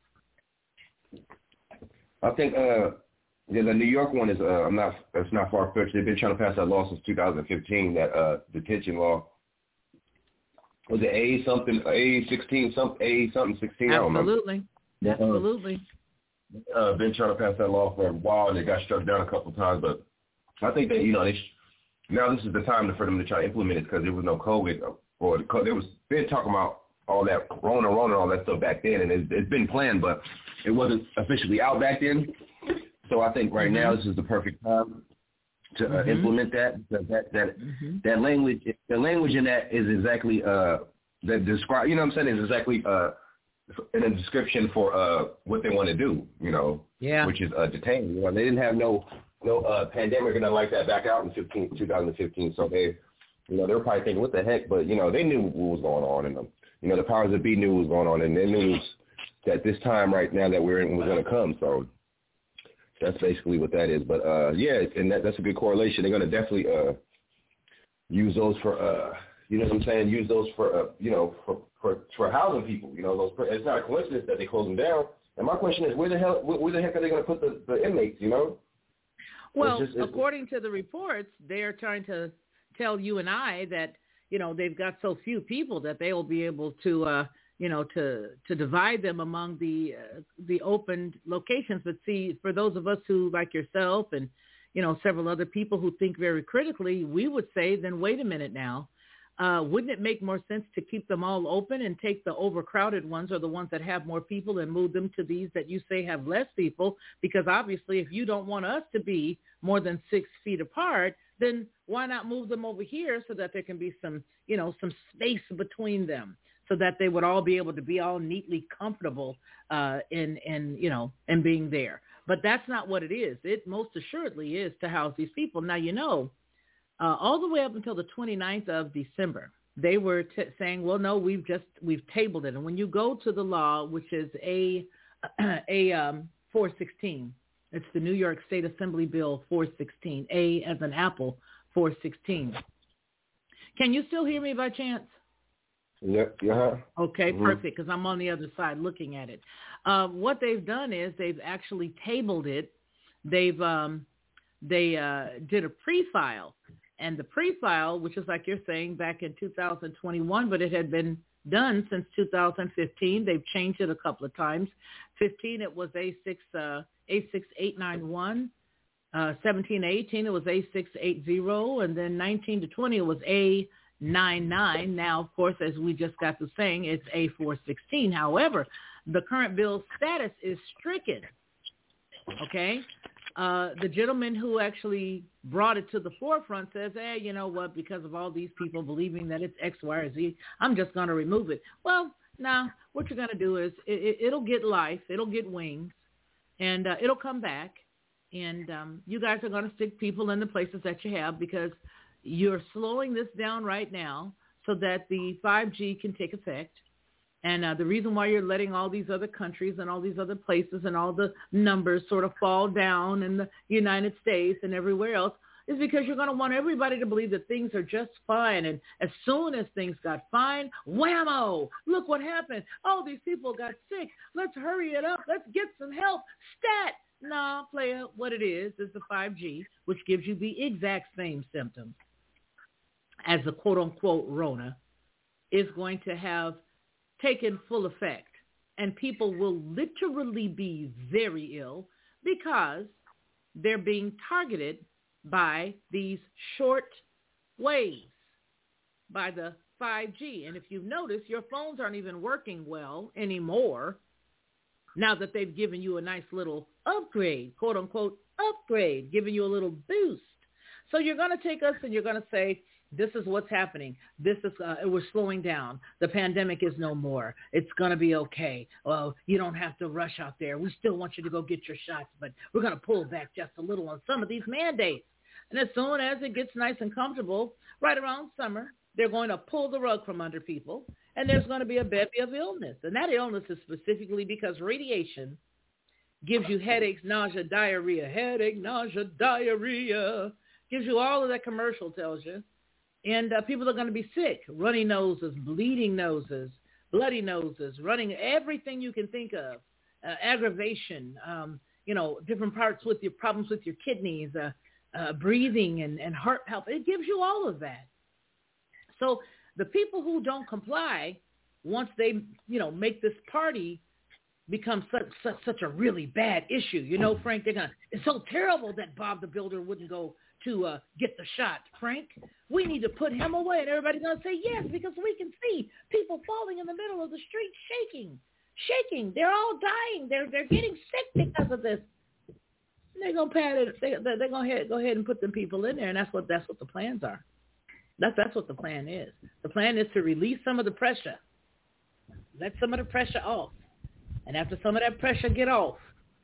I think, uh, yeah, the New York one is, uh, I'm not, it's not far-fetched. They've been trying to pass that law since two thousand fifteen, that uh, detention law. Was it A something, A sixteen, some A something sixteen? Absolutely, I don't remember. absolutely. Uh, been trying to pass that law for a while, and it got struck down a couple of times, but I think that, you know, they sh- now this is the time for them to try to implement it because there was no COVID, or the, there was been talking about all that Rona, Rona, all that stuff back then, and it's, it's been planned, but it wasn't officially out back then. So I think right mm-hmm. now this is the perfect time to uh, mm-hmm. implement that. That that that, mm-hmm. that language, the language in that is exactly uh, that describe. You know what I'm saying? Is exactly uh, in a description for uh, what they want to do. You know, yeah, which is uh, detain. You know, they didn't have no. No uh, pandemic or nothing like that back out in fifteen, two thousand fifteen. So they, you know, they were probably thinking, what the heck? But, you know, they knew what was going on. And, um, you know, the powers that be knew what was going on. And they knew that this time right now that we're in was going to come. So that's basically what that is. But, uh, yeah, and that, that's a good correlation. They're going to definitely uh, use those for, uh, you know what I'm saying, use those for, uh, you know, for, for, for housing people. You know, those. It's not a coincidence that they close them down. And my question is, where the hell, where, where the heck are they going to put the, the inmates, you know? Well, it's just, it's, according to the reports, they're trying to tell you and I that, you know, they've got so few people that they will be able to, uh, you know, to to divide them among the uh, the open locations. But see, for those of us who, like yourself and, you know, several other people who think very critically, we would say, then wait a minute now. Uh, wouldn't it make more sense to keep them all open and take the overcrowded ones or the ones that have more people and move them to these that you say have less people? Because obviously if you don't want us to be more than six feet apart, then why not move them over here so that there can be some, you know, some space between them so that they would all be able to be all neatly comfortable uh, in, in, you know, and being there. But that's not what it is. It most assuredly is to house these people. Now, you know, Uh, all the way up until the twenty-ninth of December, they were t- saying, well, no, we've just, we've tabled it. And when you go to the law, which is a, a um, four sixteen, it's the New York State Assembly Bill four sixteen, A as an apple, four sixteen. Can you still hear me by chance? Yep. Yeah. Okay, mm-hmm. perfect, because I'm on the other side looking at it. Uh, what they've done is they've actually tabled it. They've, um, they uh, did a pre-file. And the pre-file, which is like you're saying, back in two thousand twenty-one, but it had been done since two thousand fifteen. They've changed it a couple of times. fifteen, it was A six, uh, A six eight nine one. Uh, seventeen, eighteen, it was A six eight zero. And then nineteen to twenty, it was A nine nine. Now, of course, as we just got to saying, it's A four sixteen. However, the current bill's status is stricken. Okay? Uh, the gentleman who actually brought it to the forefront says, hey, you know what, because of all these people believing that it's X, Y, or Z, I'm just going to remove it. Well, now, nah, what you're going to do is it, it, it'll get life, it'll get wings, and uh, it'll come back, and um, you guys are going to stick people in the places that you have because, You're slowing this down right now so that the five G can take effect. And uh, the reason why you're letting all these other countries and all these other places and all the numbers sort of fall down in the United States and everywhere else is because you're going to want everybody to believe that things are just fine. And as soon as things got fine, whammo, look what happened. Oh, these people got sick. Let's hurry it up. Let's get some help. Stat. Nah, player, what it is is the five G, which gives you the exact same symptoms as the quote-unquote Rona, is going to have taken full effect. And people will literally be very ill because they're being targeted by these short waves, by the five G. And if you've noticed, your phones aren't even working well anymore now that they've given you a nice little upgrade, quote unquote upgrade, giving you a little boost. So you're going to take us and you're going to say, this is what's happening. This is, uh, we're slowing down. The pandemic is no more. It's going to be okay. Well, you don't have to rush out there. We still want you to go get your shots, but we're going to pull back just a little on some of these mandates. And as soon as it gets nice and comfortable, right around summer, they're going to pull the rug from under people, and there's going to be a bevy of illness. And that illness is specifically because radiation gives you headaches, nausea, diarrhea, headache, nausea, diarrhea, gives you all of that commercial tells you. And uh, people are going to be sick, runny noses, bleeding noses, bloody noses, running, everything you can think of, uh, aggravation, um, you know, different parts with your problems with your kidneys, uh, uh, breathing and, and heart health. It gives you all of that. So the people who don't comply, once they, you know, make this party become such, such, such a really bad issue, you know, Frank, they're going to, it's so terrible that Bob the Builder wouldn't go to uh, get the shot, Frank. We need to put him away. And everybody's going to say yes, because we can see people falling in the middle of the street shaking, shaking. They're all dying. They're they're getting sick because of this. And they're going to pat it. They, they're going to go ahead and put them people in there, and that's what that's what the plans are. That's, that's what the plan is. The plan is to release some of the pressure, let some of the pressure off. And after some of that pressure get off,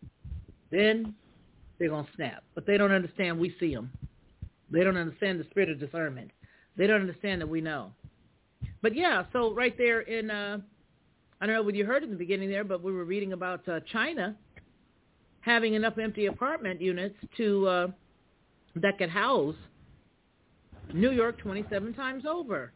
then they're going to snap. But they don't understand we see them. They don't understand the spirit of discernment. They don't understand that we know. But, yeah, so right there in, uh, I don't know what you heard in the beginning there, but we were reading about uh, China having enough empty apartment units to uh, that could house New York twenty-seven times over.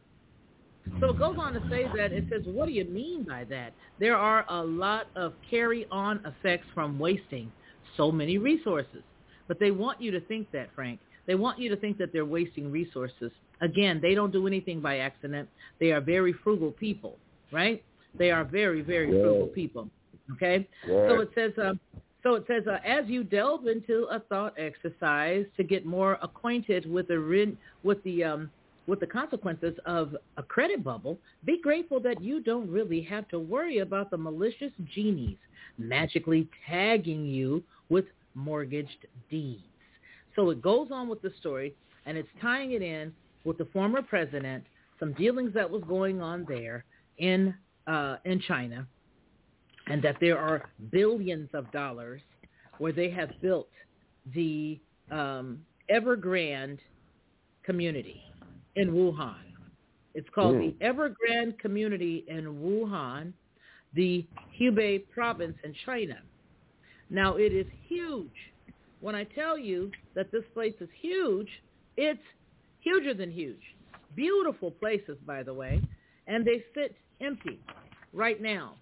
So it goes on to say that it says, what do you mean by that? There are a lot of carry-on effects from wasting so many resources. But they want you to think that, Frank. They want you to think that they're wasting resources. Again, they don't do anything by accident. They are very frugal people, right? They are very, very yeah. frugal people, okay? Yeah. So it says, uh, so it says, uh, as you delve into a thought exercise to get more acquainted with the with the um, with the consequences of a credit bubble, be grateful that you don't really have to worry about the malicious genies magically tagging you with mortgaged deeds. So it goes on with the story, and it's tying it in with the former president, some dealings that was going on there in uh, in China, and that there are billions of dollars where they have built the um, Evergrande community in Wuhan. It's called mm. the Evergrande community in Wuhan, the Hubei province in China. Now, it is huge. When I tell you that this place is huge, it's huger than huge. Beautiful places, by the way, and they sit empty right now.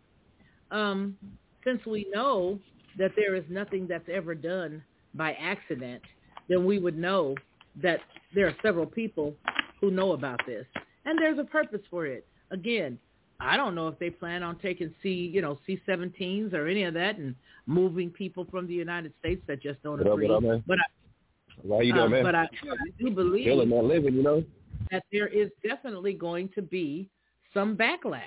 Um, since we know that there is nothing that's ever done by accident, then we would know that there are several people who know about this, and there's a purpose for it. Again, I don't know if they plan on taking C, you know, C seventeens or any of that and moving people from the United States that just don't agree. What up, what up, but I, Why you doing, um, man? But I do believe Killing, man, living, you know? that there is definitely going to be some backlash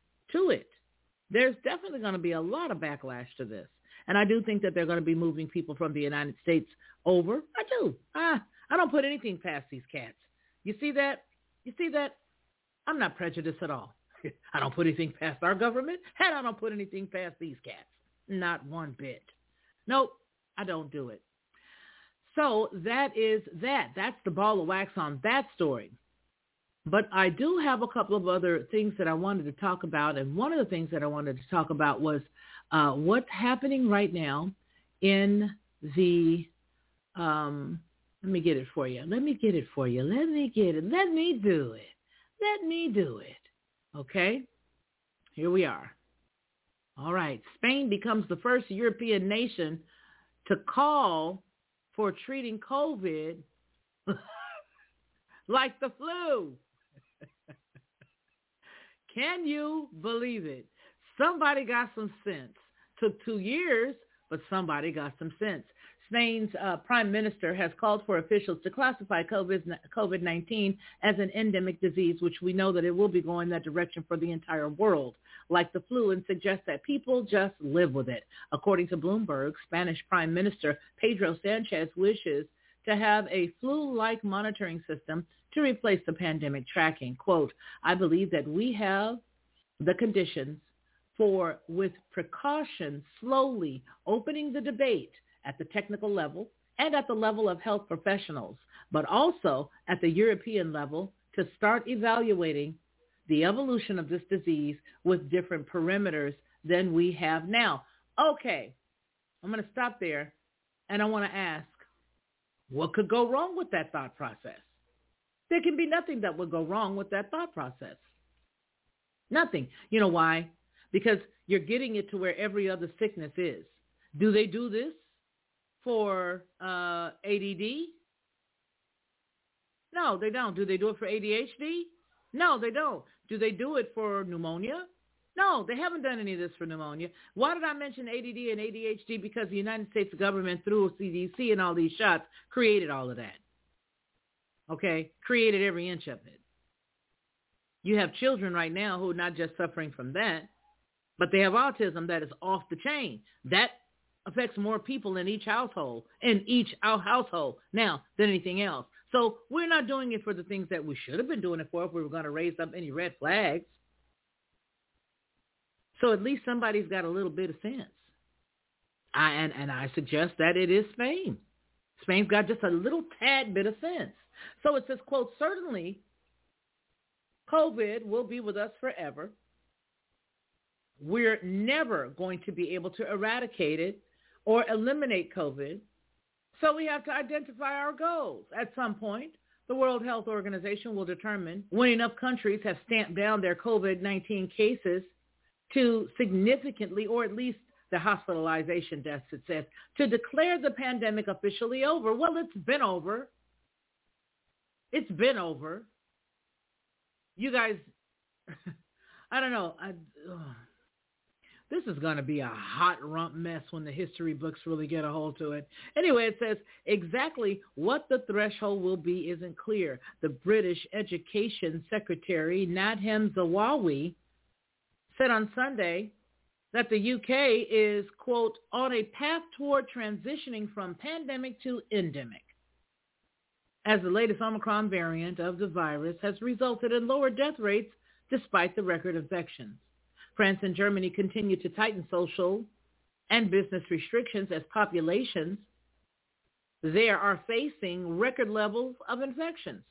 to it. There's definitely going to be a lot of backlash to this. And I do think that they're going to be moving people from the United States over. I do. Ah, I don't put anything past these cats. You see that? You see that? I'm not prejudiced at all. I don't put anything past our government, and I don't put anything past these cats. Not one bit. Nope, I don't do it. So that is that. That's the ball of wax on that story. But I do have a couple of other things that I wanted to talk about. And one of the things that I wanted to talk about was uh, what's happening right now in the, um, let me get it for you. Let me get it for you. Let me get it. Let me do it. Let me do it. Okay? Here we are. All right. Spain becomes the first European nation to call for treating COVID like the flu. Can you believe it? Somebody got some sense. Took two years, but somebody got some sense. Spain's uh, prime minister has called for officials to classify COVID nineteen as an endemic disease, which we know that it will be going that direction for the entire world, like the flu, and suggests that people just live with it. According to Bloomberg, Spanish Prime Minister Pedro Sanchez wishes to have a flu-like monitoring system to replace the pandemic tracking. Quote, I believe that we have the conditions for, with precaution, slowly opening the debate at the technical level and at the level of health professionals, but also at the European level to start evaluating the evolution of this disease with different perimeters than we have now. Okay, I'm going to stop there, and I want to ask, what could go wrong with that thought process? There can be nothing that would go wrong with that thought process. Nothing. You know why? Because you're getting it to where every other sickness is. Do they do this for uh, A D D? No, they don't. Do they do it for A D H D? No, they don't. Do they do it for pneumonia? No, they haven't done any of this for pneumonia. Why did I mention A D D and A D H D? Because the United States government, through C D C and all these shots, created all of that. Okay? Created every inch of it. You have children right now who are not just suffering from that, but they have autism that is off the chain. That affects more people in each household, in each household now than anything else. So we're not doing it for the things that we should have been doing it for if we were going to raise up any red flags. So at least somebody's got a little bit of sense. I, and, and I suggest that it is Spain. Spain's got just a little tad bit of sense. So it says, quote, certainly COVID will be with us forever. We're never going to be able to eradicate it or eliminate COVID. So we have to identify our goals. At some point, the World Health Organization will determine when enough countries have stamped down their COVID nineteen cases to significantly, or at least the hospitalization deaths, it says, to declare the pandemic officially over. Well, it's been over. It's been over. You guys, I don't know. I, oh, this is going to be a hot rump mess when the history books really get a hold to it. Anyway, it says exactly what the threshold will be isn't clear. The British Education Secretary, Nadhim Zawawi, said on Sunday that the U K is, quote, on a path toward transitioning from pandemic to endemic, as the latest Omicron variant of the virus has resulted in lower death rates despite the record infections. France and Germany continue to tighten social and business restrictions as populations there are facing record levels of infections.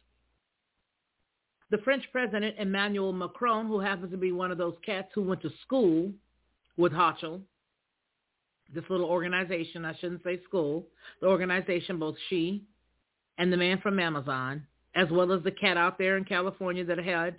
The French President Emmanuel Macron, who happens to be one of those cats who went to school with Hochul, this little organization, I shouldn't say school, the organization, both she and the man from Amazon, as well as the cat out there in California that had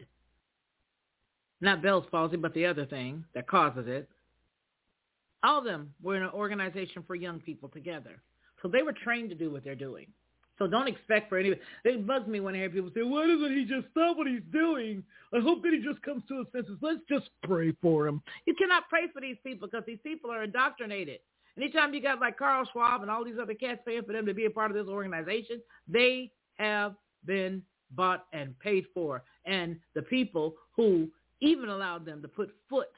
not Bell's palsy, but the other thing that causes it. All of them were in an organization for young people together. So they were trained to do what they're doing. So don't expect for any. It bugs me when I hear people say, why doesn't he just stop what he's doing? I hope that he just comes to his senses. Let's just pray for him. You cannot pray for these people because these people are indoctrinated. Anytime you got like Carl Schwab and all these other cats paying for them to be a part of this organization, they have been bought and paid for. And the people who even allowed them to put foot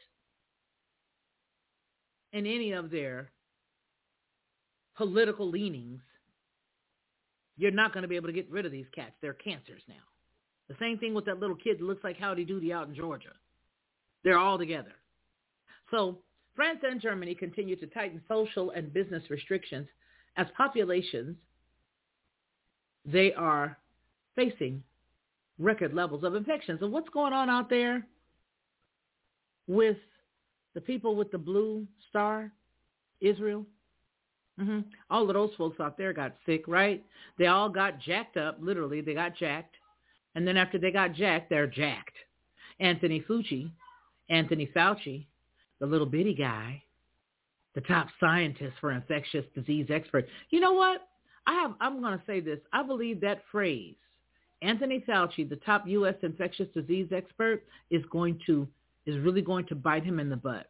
in any of their political leanings, you're not going to be able to get rid of these cats. They're cancers now. The same thing with that little kid that looks like Howdy Doody out in Georgia. They're all together. So France and Germany continue to tighten social and business restrictions as populations they are facing record levels of infections. And what's going on out there with the people with the blue star, Israel? Mm-hmm. All of those folks out there got sick, right? They all got jacked up, literally. They got jacked. And then after they got jacked, they're jacked. Anthony Fauci, Anthony Fauci, the little bitty guy, the top scientist for infectious disease expert. You know what? I have, I'm going to say this. I believe that phrase, Anthony Fauci, the top U S infectious disease expert, is going to, is really going to bite him in the butt.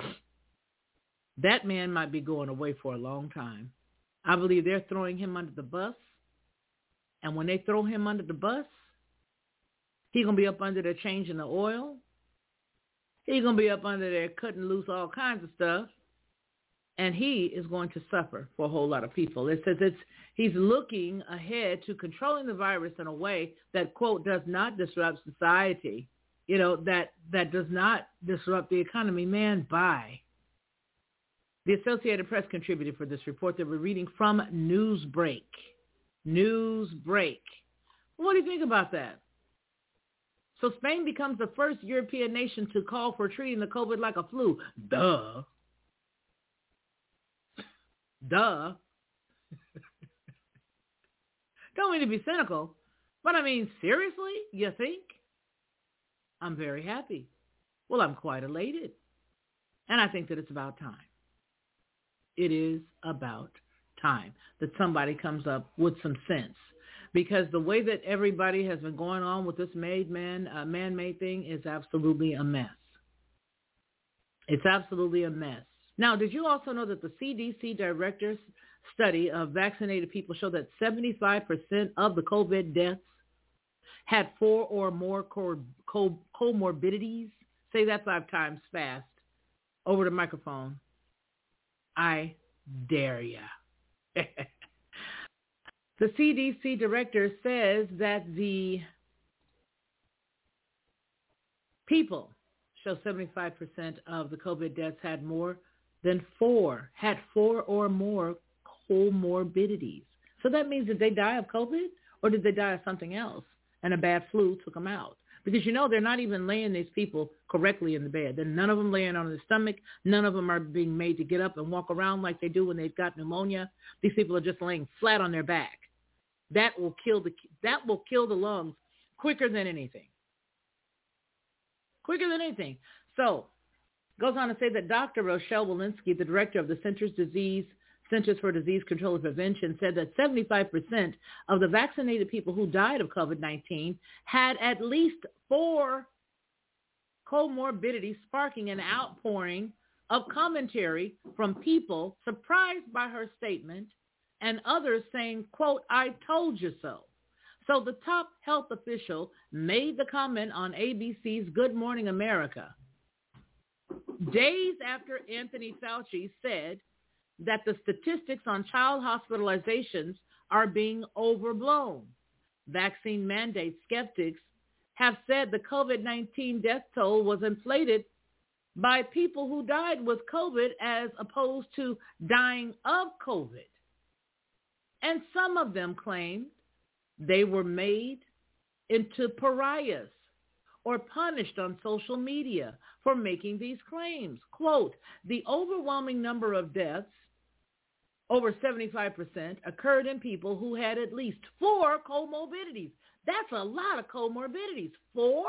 That man might be going away for a long time. I believe they're throwing him under the bus. And when they throw him under the bus, he's going to be up under there changing the oil. He's going to be up under there cutting loose all kinds of stuff. And he is going to suffer for a whole lot of people. It says it's he's looking ahead to controlling the virus in a way that, quote, does not disrupt society, you know, that, that does not disrupt the economy. Man, bye. The Associated Press contributed for this report that we're reading from Newsbreak. Newsbreak. What do you think about that? So Spain becomes the first European nation to call for treating the COVID like a flu. Duh. Duh. Don't mean to be cynical, but I mean, seriously, you think? I'm very happy. Well, I'm quite elated. And I think that it's about time. It is about time that somebody comes up with some sense. Because the way that everybody has been going on with this made man, uh, man-made thing is absolutely a mess. It's absolutely a mess. Now, did you also know that the C D C director's study of vaccinated people showed that seventy-five percent of the COVID deaths had four or more co- co- comorbidities? Say that five times fast over the microphone. I dare ya. The C D C director says that the people show seventy-five percent of the COVID deaths had more than four, had four or more comorbidities. So that means that they die of COVID, or did they die of something else and a bad flu took them out? Because, you know, they're not even laying these people correctly in the bed. They're none of them laying on their stomach. None of them are being made to get up and walk around like they do when they've got pneumonia. These people are just laying flat on their back. That will kill the that will kill the lungs quicker than anything. Quicker than anything. So, goes on to say that Doctor Rochelle Walensky, the director of the Centers Disease Centers for Disease Control and Prevention, said that seventy-five percent of the vaccinated people who died of COVID nineteen had at least four comorbidities, sparking an outpouring of commentary from people surprised by her statement and others saying, quote, I told you so. So the top health official made the comment on A B C's Good Morning America days after Anthony Fauci said that the statistics on child hospitalizations are being overblown. Vaccine mandate skeptics have said the COVID nineteen death toll was inflated by people who died with COVID as opposed to dying of COVID. And some of them claimed they were made into pariahs or punished on social media for making these claims. Quote, the overwhelming number of deaths, over seventy-five percent, occurred in people who had at least four comorbidities. That's a lot of comorbidities. Four?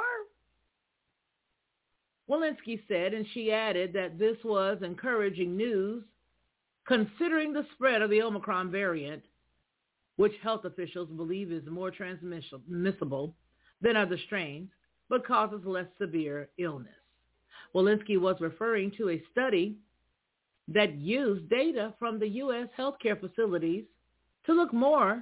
Walensky said, and she added that this was encouraging news considering the spread of the Omicron variant, which health officials believe is more transmissible than other strains, but causes less severe illness. Walensky was referring to a study that used data from the U S healthcare facilities to look more,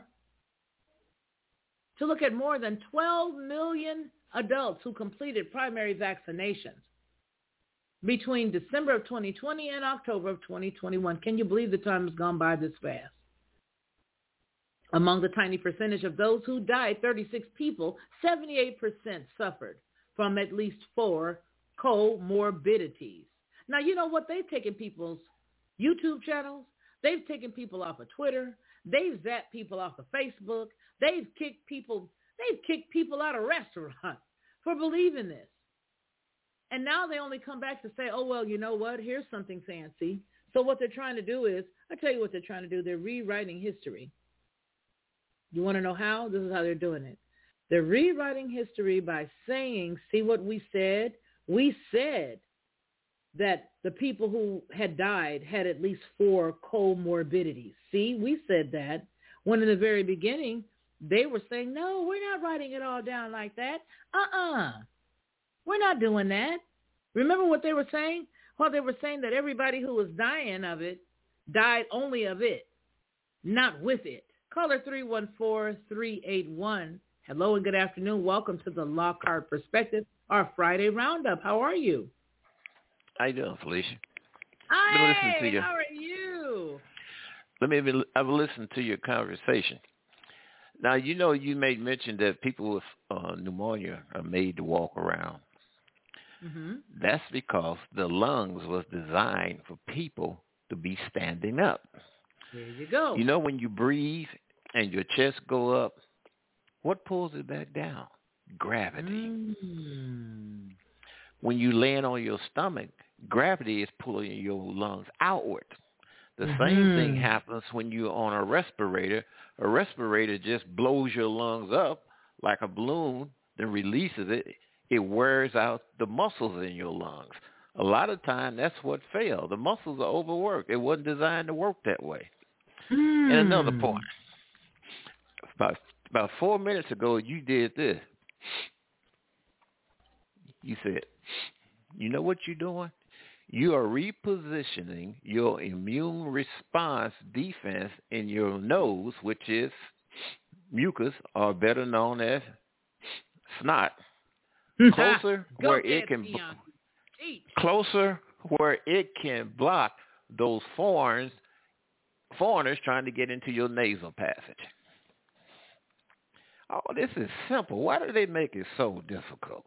to look at more than twelve million adults who completed primary vaccinations between December of twenty twenty and October of twenty twenty-one. Can you believe the time has gone by this fast? Among the tiny percentage of those who died, thirty-six people, seventy-eight percent suffered from at least four comorbidities. Now, you know what? They've taken people's YouTube channels. They've taken people off of Twitter. They've zapped people off of Facebook. They've kicked people. They've kicked people out of restaurants for believing this. And now they only come back to say, oh, well, you know what? Here's something fancy. So what they're trying to do is, I tell you what they're trying to do. They're rewriting history. You want to know how? This is how they're doing it. They're rewriting history by saying, see what we said? We said that the people who had died had at least four comorbidities. See, we said that when in the very beginning, they were saying, no, we're not writing it all down like that. Uh-uh. We're not doing that. Remember what they were saying? Well, they were saying that everybody who was dying of it died only of it, not with it. Caller three one four, three eight one. Hello and good afternoon. Welcome to the Lockhart Perspective, our Friday Roundup. How are you? How you doing, Felicia? Hi, listening to you. How are you? Let me. I've listened to your conversation. Now, you know, you made mention that people with uh, pneumonia are made to walk around. Mm-hmm. That's because the lungs was designed for people to be standing up. There you go. You know, when you breathe and your chest go up, what pulls it back down? Gravity. Mm. When you land on your stomach, gravity is pulling your lungs outward. The Mm-hmm. same thing happens when you're on a respirator. A respirator just blows your lungs up like a balloon, then releases it. It wears out the muscles in your lungs. A lot of time, that's what failed. The muscles are overworked. It wasn't designed to work that way. Mm. And another point. About, about four minutes ago, you did this. You said, you know what you're doing? You are repositioning your immune response defense in your nose, which is mucus, or better known as snot, closer where it can closer where it can block those foreigners foreigners trying to get into your nasal passage. Oh, this is simple. Why do they make it so difficult?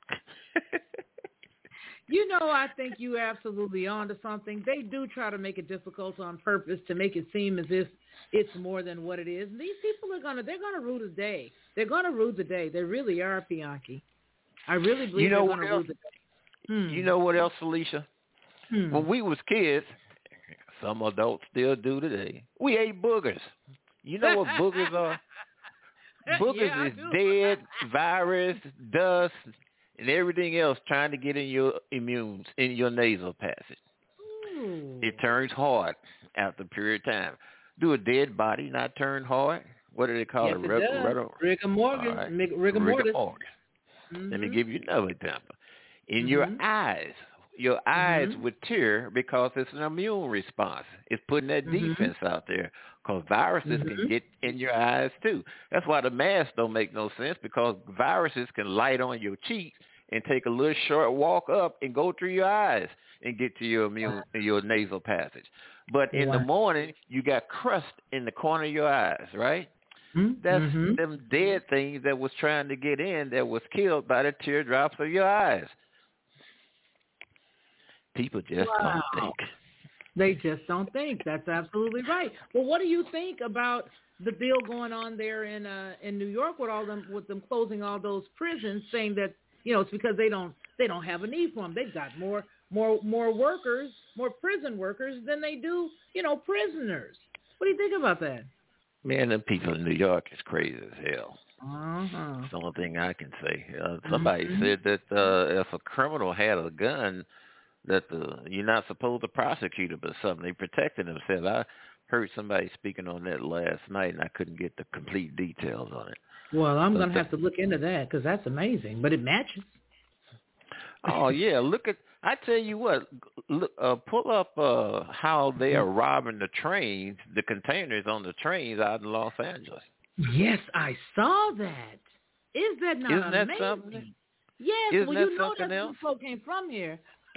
You know, I think you absolutely onto something. They do try to make it difficult on purpose to make it seem as if it's more than what it is. And these people are gonna they're gonna rue the day. They're gonna rue the day. They really are, Bianchi. I really believe you know they're gonna rue the day. Hmm. You know what else, Felicia? Hmm. When we was kids, some adults still do today, we ate boogers. You know what boogers are? Boogers Yeah, is dead, virus, dust, and everything else trying to get in your immune, in your nasal passage. Ooh. It turns hard after a period of time. Do a dead body not turn hard? What do they call Yes, it? it Reg- does. reg- Rigor mortis. All right. Rigor Rigor mortis. mortis. Mm-hmm. Let me give you another example. In Mm-hmm. your eyes, your eyes Mm-hmm. would tear because it's an immune response. It's putting that Mm-hmm. defense out there because viruses Mm-hmm. can get in your eyes too. That's why the mask don't make no sense, because viruses can light on your cheeks and take a little short walk up and go through your eyes and get to your immune, your nasal passage. But in Wow. the morning, you got crust in the corner of your eyes, right? Mm-hmm. That's Mm-hmm. them dead things that was trying to get in that was killed by the teardrops of your eyes. People just Wow. don't think. They just don't think. That's absolutely right. Well, what do you think about the deal going on there in uh, in New York with all them with them closing all those prisons, saying that, you know, it's because they don't they don't have a need for them. They've got more more more workers, more prison workers than they do, you know, prisoners. What do you think about that? Man, them people in New York is crazy as hell. Uh-huh. That's the only thing I can say. Uh, somebody Mm-hmm. said that uh, if a criminal had a gun, that the you're not supposed to prosecute him or something. They protected themselves. I heard somebody speaking on that last night, and I couldn't get the complete details on it. Well, I'm But going to that- have to look into that because that's amazing. But it matches. Oh yeah, look at. I tell you what, look, uh, pull up uh, how they are robbing the trains, the containers on the trains out in Los Angeles. Yes, I saw that. Is that not Isn't that amazing? something? Yes, Isn't well, that you know something that else? folk came from here.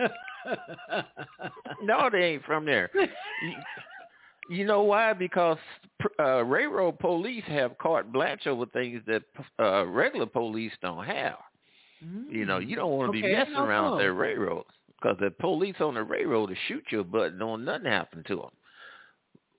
No, they ain't from there. You, you know why? Because uh, railroad police have carte blanche over things that uh, regular police don't have. Mm. You know, you don't want to Okay, be messing how around so? with that railroad, because the police on the railroad will shoot you, but don't nothing happen to them.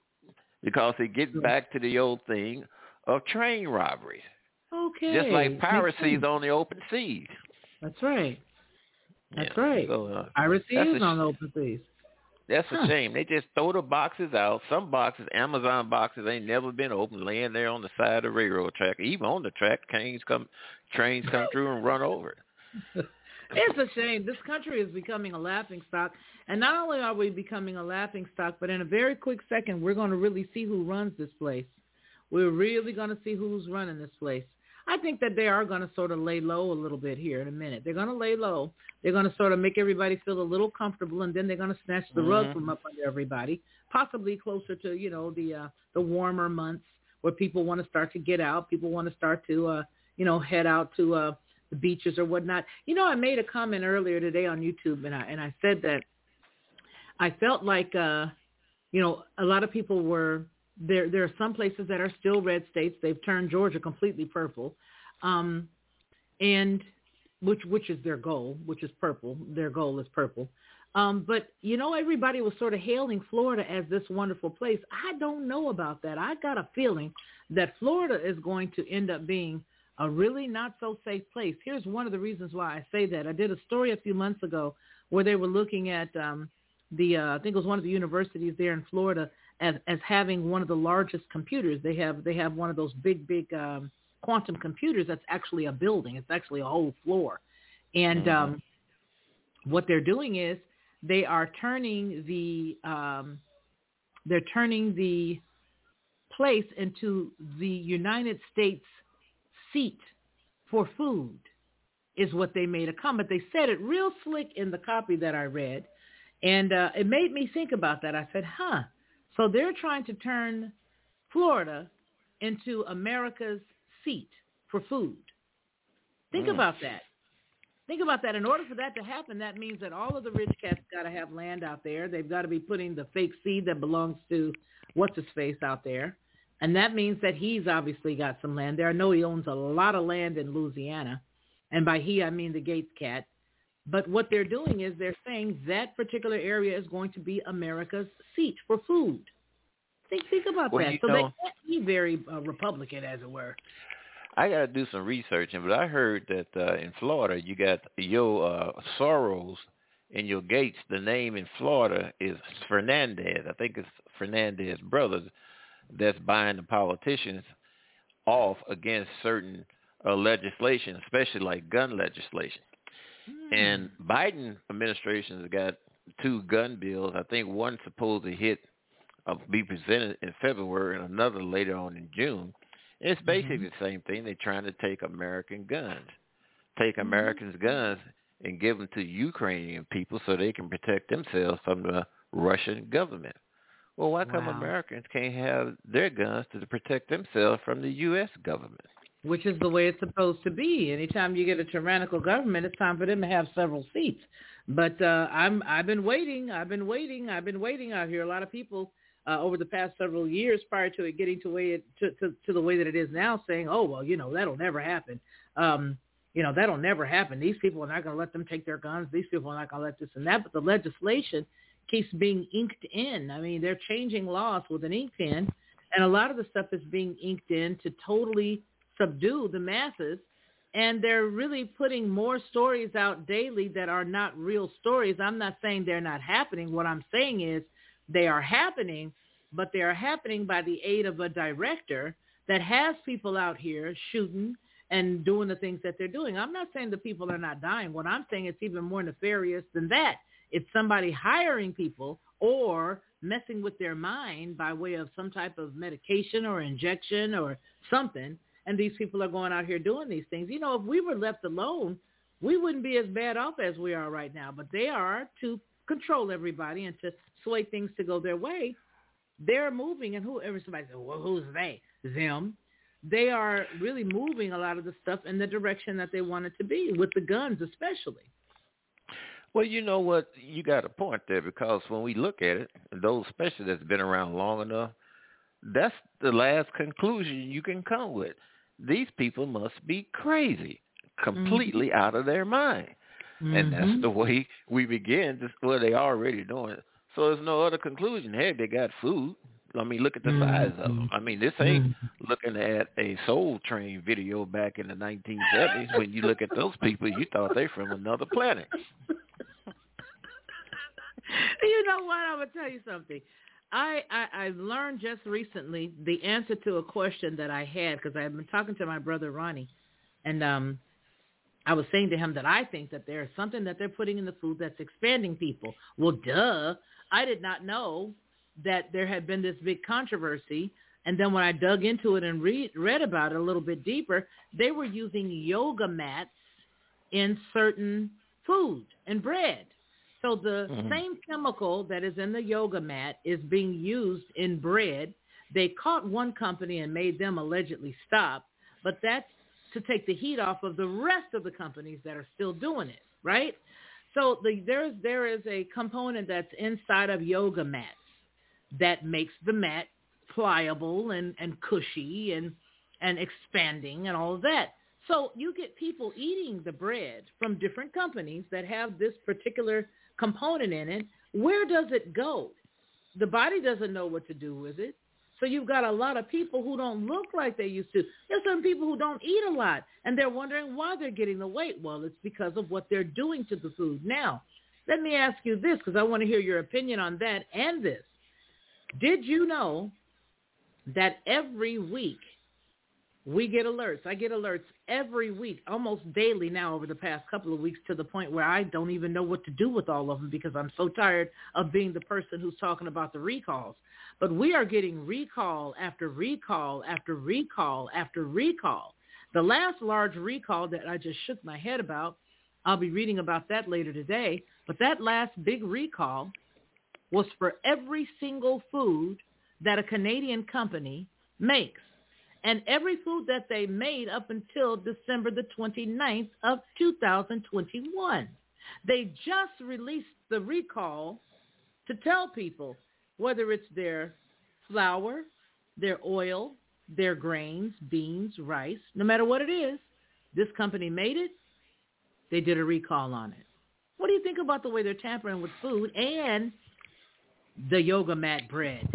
because it gets back to the old thing of train robberies. Okay. Just like piracy is on the open seas. That's right. That's yeah. right. So, uh, piracy is sh- on the open seas. That's huh. a shame. They just throw the boxes out. Some boxes, Amazon boxes, ain't never been opened, laying there on the side of the railroad track. Even on the track, trains come, trains come through and run over it. It's a shame. This country is becoming a laughingstock. And not only are we becoming a laughingstock, but in a very quick second, we're going to really see who runs this place. We're really going to see who's running this place. I think that they are going to sort of lay low a little bit here in a minute. They're going to lay low. They're going to sort of make everybody feel a little comfortable, and then they're going to snatch the mm-hmm. rug from up under everybody, possibly closer to, you know, the uh, the warmer months where people want to start to get out. People want to start to, uh, you know, head out to uh, the beaches or whatnot. You know, I made a comment earlier today on YouTube, and I, and I said that I felt like, uh, you know, a lot of people were – There there are some places that are still red states. They've turned Georgia completely purple, um, and which which is their goal, which is purple. Their goal is purple. Um, but, you know, everybody was sort of hailing Florida as this wonderful place. I don't know about that. I got a feeling that Florida is going to end up being a really not so safe place. Here's one of the reasons why I say that. I did a story a few months ago where they were looking at um, the, uh, I think it was one of the universities there in Florida, as as having one of the largest computers. They have they have one of those big, big um, quantum computers that's actually a building. It's actually a whole floor. And mm-hmm. um, what they're doing is they are turning the um, they're turning the place into the United States seat for food is what they made a comment. They said it real slick in the copy that I read. And uh, it made me think about that. I said, huh. So they're trying to turn Florida into America's seat for food. Think mm. about that. Think about that. In order for that to happen, that means that all of the rich cats got to have land out there. They've got to be putting the fake seed that belongs to what's-his-face out there. And that means that he's obviously got some land there. I know he owns a lot of land in Louisiana. And by he, I mean the Gates cat. But what they're doing is they're saying that particular area is going to be America's seat for food. Think, think about well, that. So know, they can't be very uh, Republican, as it were. I got to do some researching, but I heard that uh, in Florida you got your uh, Soros and your Gates. The name in Florida is Fernandez. I think it's Fernandez Brothers that's buying the politicians off against certain uh, legislation, especially like gun legislation. And Biden administration has got two gun bills. I think one's supposed to hit, uh, be presented in February, and another later on in June. And it's basically mm-hmm. the same thing. They're trying to take American guns, take mm-hmm. Americans' guns, and give them to Ukrainian people so they can protect themselves from the Russian government. Well, why come wow. Americans can't have their guns to protect themselves from the U S government? Which is the way it's supposed to be. Anytime you get a tyrannical government, it's time for them to have several seats. But uh, I'm, I've been waiting. I've been waiting. I've been waiting out here. A lot of people uh, over the past several years prior to it getting to, way it, to, to, to the way that it is now saying, oh, well, you know, that'll never happen. Um, you know, that'll never happen. These people are not going to let them take their guns. These people are not going to let this and that. But the legislation keeps being inked in. I mean, they're changing laws with an ink pen. And a lot of the stuff is being inked in to totally subdue the masses, and they're really putting more stories out daily that are not real stories. I'm not saying they're not happening. What I'm saying is they are happening, but they are happening by the aid of a director that has people out here shooting and doing the things that they're doing. I'm not saying the people are not dying. What I'm saying is even more nefarious than that. It's somebody hiring people or messing with their mind by way of some type of medication or injection or something. And these people are going out here doing these things. You know, if we were left alone, we wouldn't be as bad off as we are right now. But they are to control everybody and to sway things to go their way. They're moving, and whoever somebody says, well, who's they? Them. They are really moving a lot of the stuff in the direction that they want it to be, with the guns especially. Well, you know what? You got a point there, because when we look at it, those especially that's been around long enough, that's the last conclusion you can come with. These people must be crazy, completely mm-hmm. out of their mind. Mm-hmm. And that's the way we begin. Well, they already doing it. So there's no other conclusion. Hey, they got food. I mean, look at the size of them. I mean, this ain't looking at a Soul Train video back in the nineteen seventies. When you look at those people, you thought they from another planet. You know what? I'm going to tell you something. I, I, I learned just recently the answer to a question that I had because I had been talking to my brother Ronnie, and um, I was saying to him that I think that there's something that they're putting in the food that's expanding people. Well, duh. I did not know that there had been this big controversy. And then when I dug into it and read, read about it a little bit deeper, they were using yoga mats in certain food and bread. So the mm-hmm. same chemical that is in the yoga mat is being used in bread. They caught one company and made them allegedly stop, but that's to take the heat off of the rest of the companies that are still doing it, right? So the, there is there is a component that's inside of yoga mats that makes the mat pliable and, and cushy and, and expanding and all of that. So you get people eating the bread from different companies that have this particular component in it. Where does it go? The body doesn't know what to do with it. So you've got a lot of people who don't look like they used to. There's some people who don't eat a lot, and they're wondering why they're getting the weight. Well, it's because of what they're doing to the food. Now, let me ask you this, because I want to hear your opinion on that and this. Did you know that every week we get alerts? I get alerts every week, almost daily now over the past couple of weeks, to the point where I don't even know what to do with all of them because I'm so tired of being the person who's talking about the recalls. But we are getting recall after recall after recall after recall. The last large recall that I just shook my head about, I'll be reading about that later today, but that last big recall was for every single food that a Canadian company makes. And every food that they made up until December the twenty-ninth of two thousand twenty-one. They just released the recall to tell people whether it's their flour, their oil, their grains, beans, rice, no matter what it is, this company made it, they did a recall on it. What do you think about the way they're tampering with food and the yoga mat bread?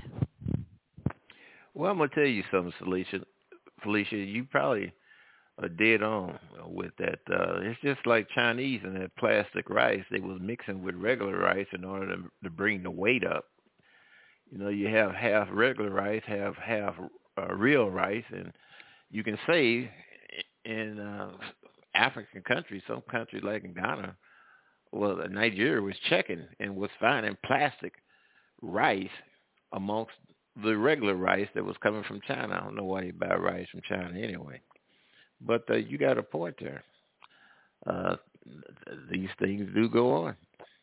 Well, I'm going to tell you something, Felicia. Felicia, you probably are dead on with that. Uh, it's just like Chinese and that plastic rice. They was mixing with regular rice in order to, to bring the weight up. You know, you have half regular rice, have half uh, real rice, and you can say in uh, African countries, some countries like in Ghana, well, Nigeria was checking and was finding plastic rice amongst the regular rice that was coming from China. I don't know why you buy rice from China anyway. But uh, you got a point there. Uh, these things do go on.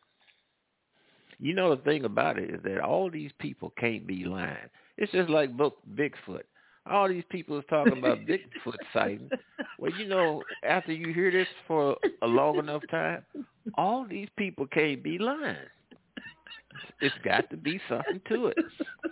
You know, the thing about it is that all these people can't be lying. It's just like Bigfoot. All these people is talking about Bigfoot sighting. Well, you know, after you hear this for a long enough time, all these people can't be lying. It's got to be something to it.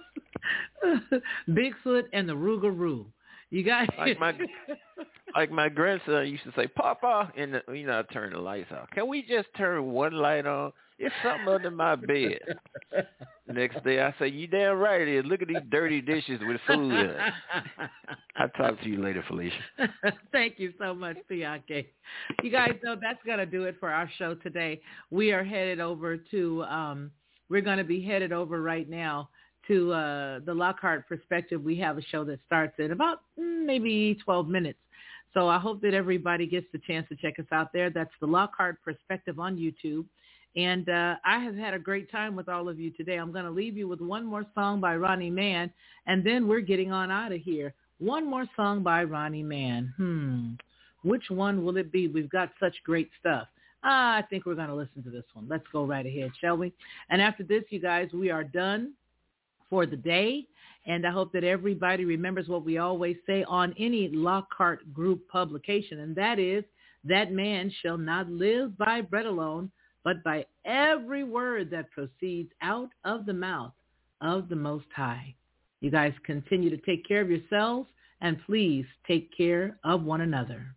Bigfoot and the Rougarou. You got like my like my grandson used to say, "Papa," and the, you know, I turn the lights off. Can we just turn one light on? It's something under my bed. The next day I say, "You damn right it is. Look at these dirty dishes with food in it." I'll talk to you later, Felicia. Thank you so much, Pianke. You guys know that's gonna do it for our show today. We are headed over to. Um, we're going to be headed over right now to uh, the Lockhart Perspective. We have a show that starts in about mm, maybe twelve minutes. So I hope that everybody gets the chance to check us out there. That's the Lockhart Perspective on YouTube. And uh, I have had a great time with all of you today. I'm going to leave you with one more song by Ronnie Mann, and then we're getting on out of here. One more song by Ronnie Mann. Hmm. Which one will it be? We've got such great stuff. Ah, I think we're going to listen to this one. Let's go right ahead, shall we? And after this, you guys, we are done for the day. And I hope that everybody remembers what we always say on any Lockhart Group publication, and that is, that man shall not live by bread alone, but by every word that proceeds out of the mouth of the Most High. You guys continue to take care of yourselves, and please take care of one another.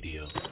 Radio.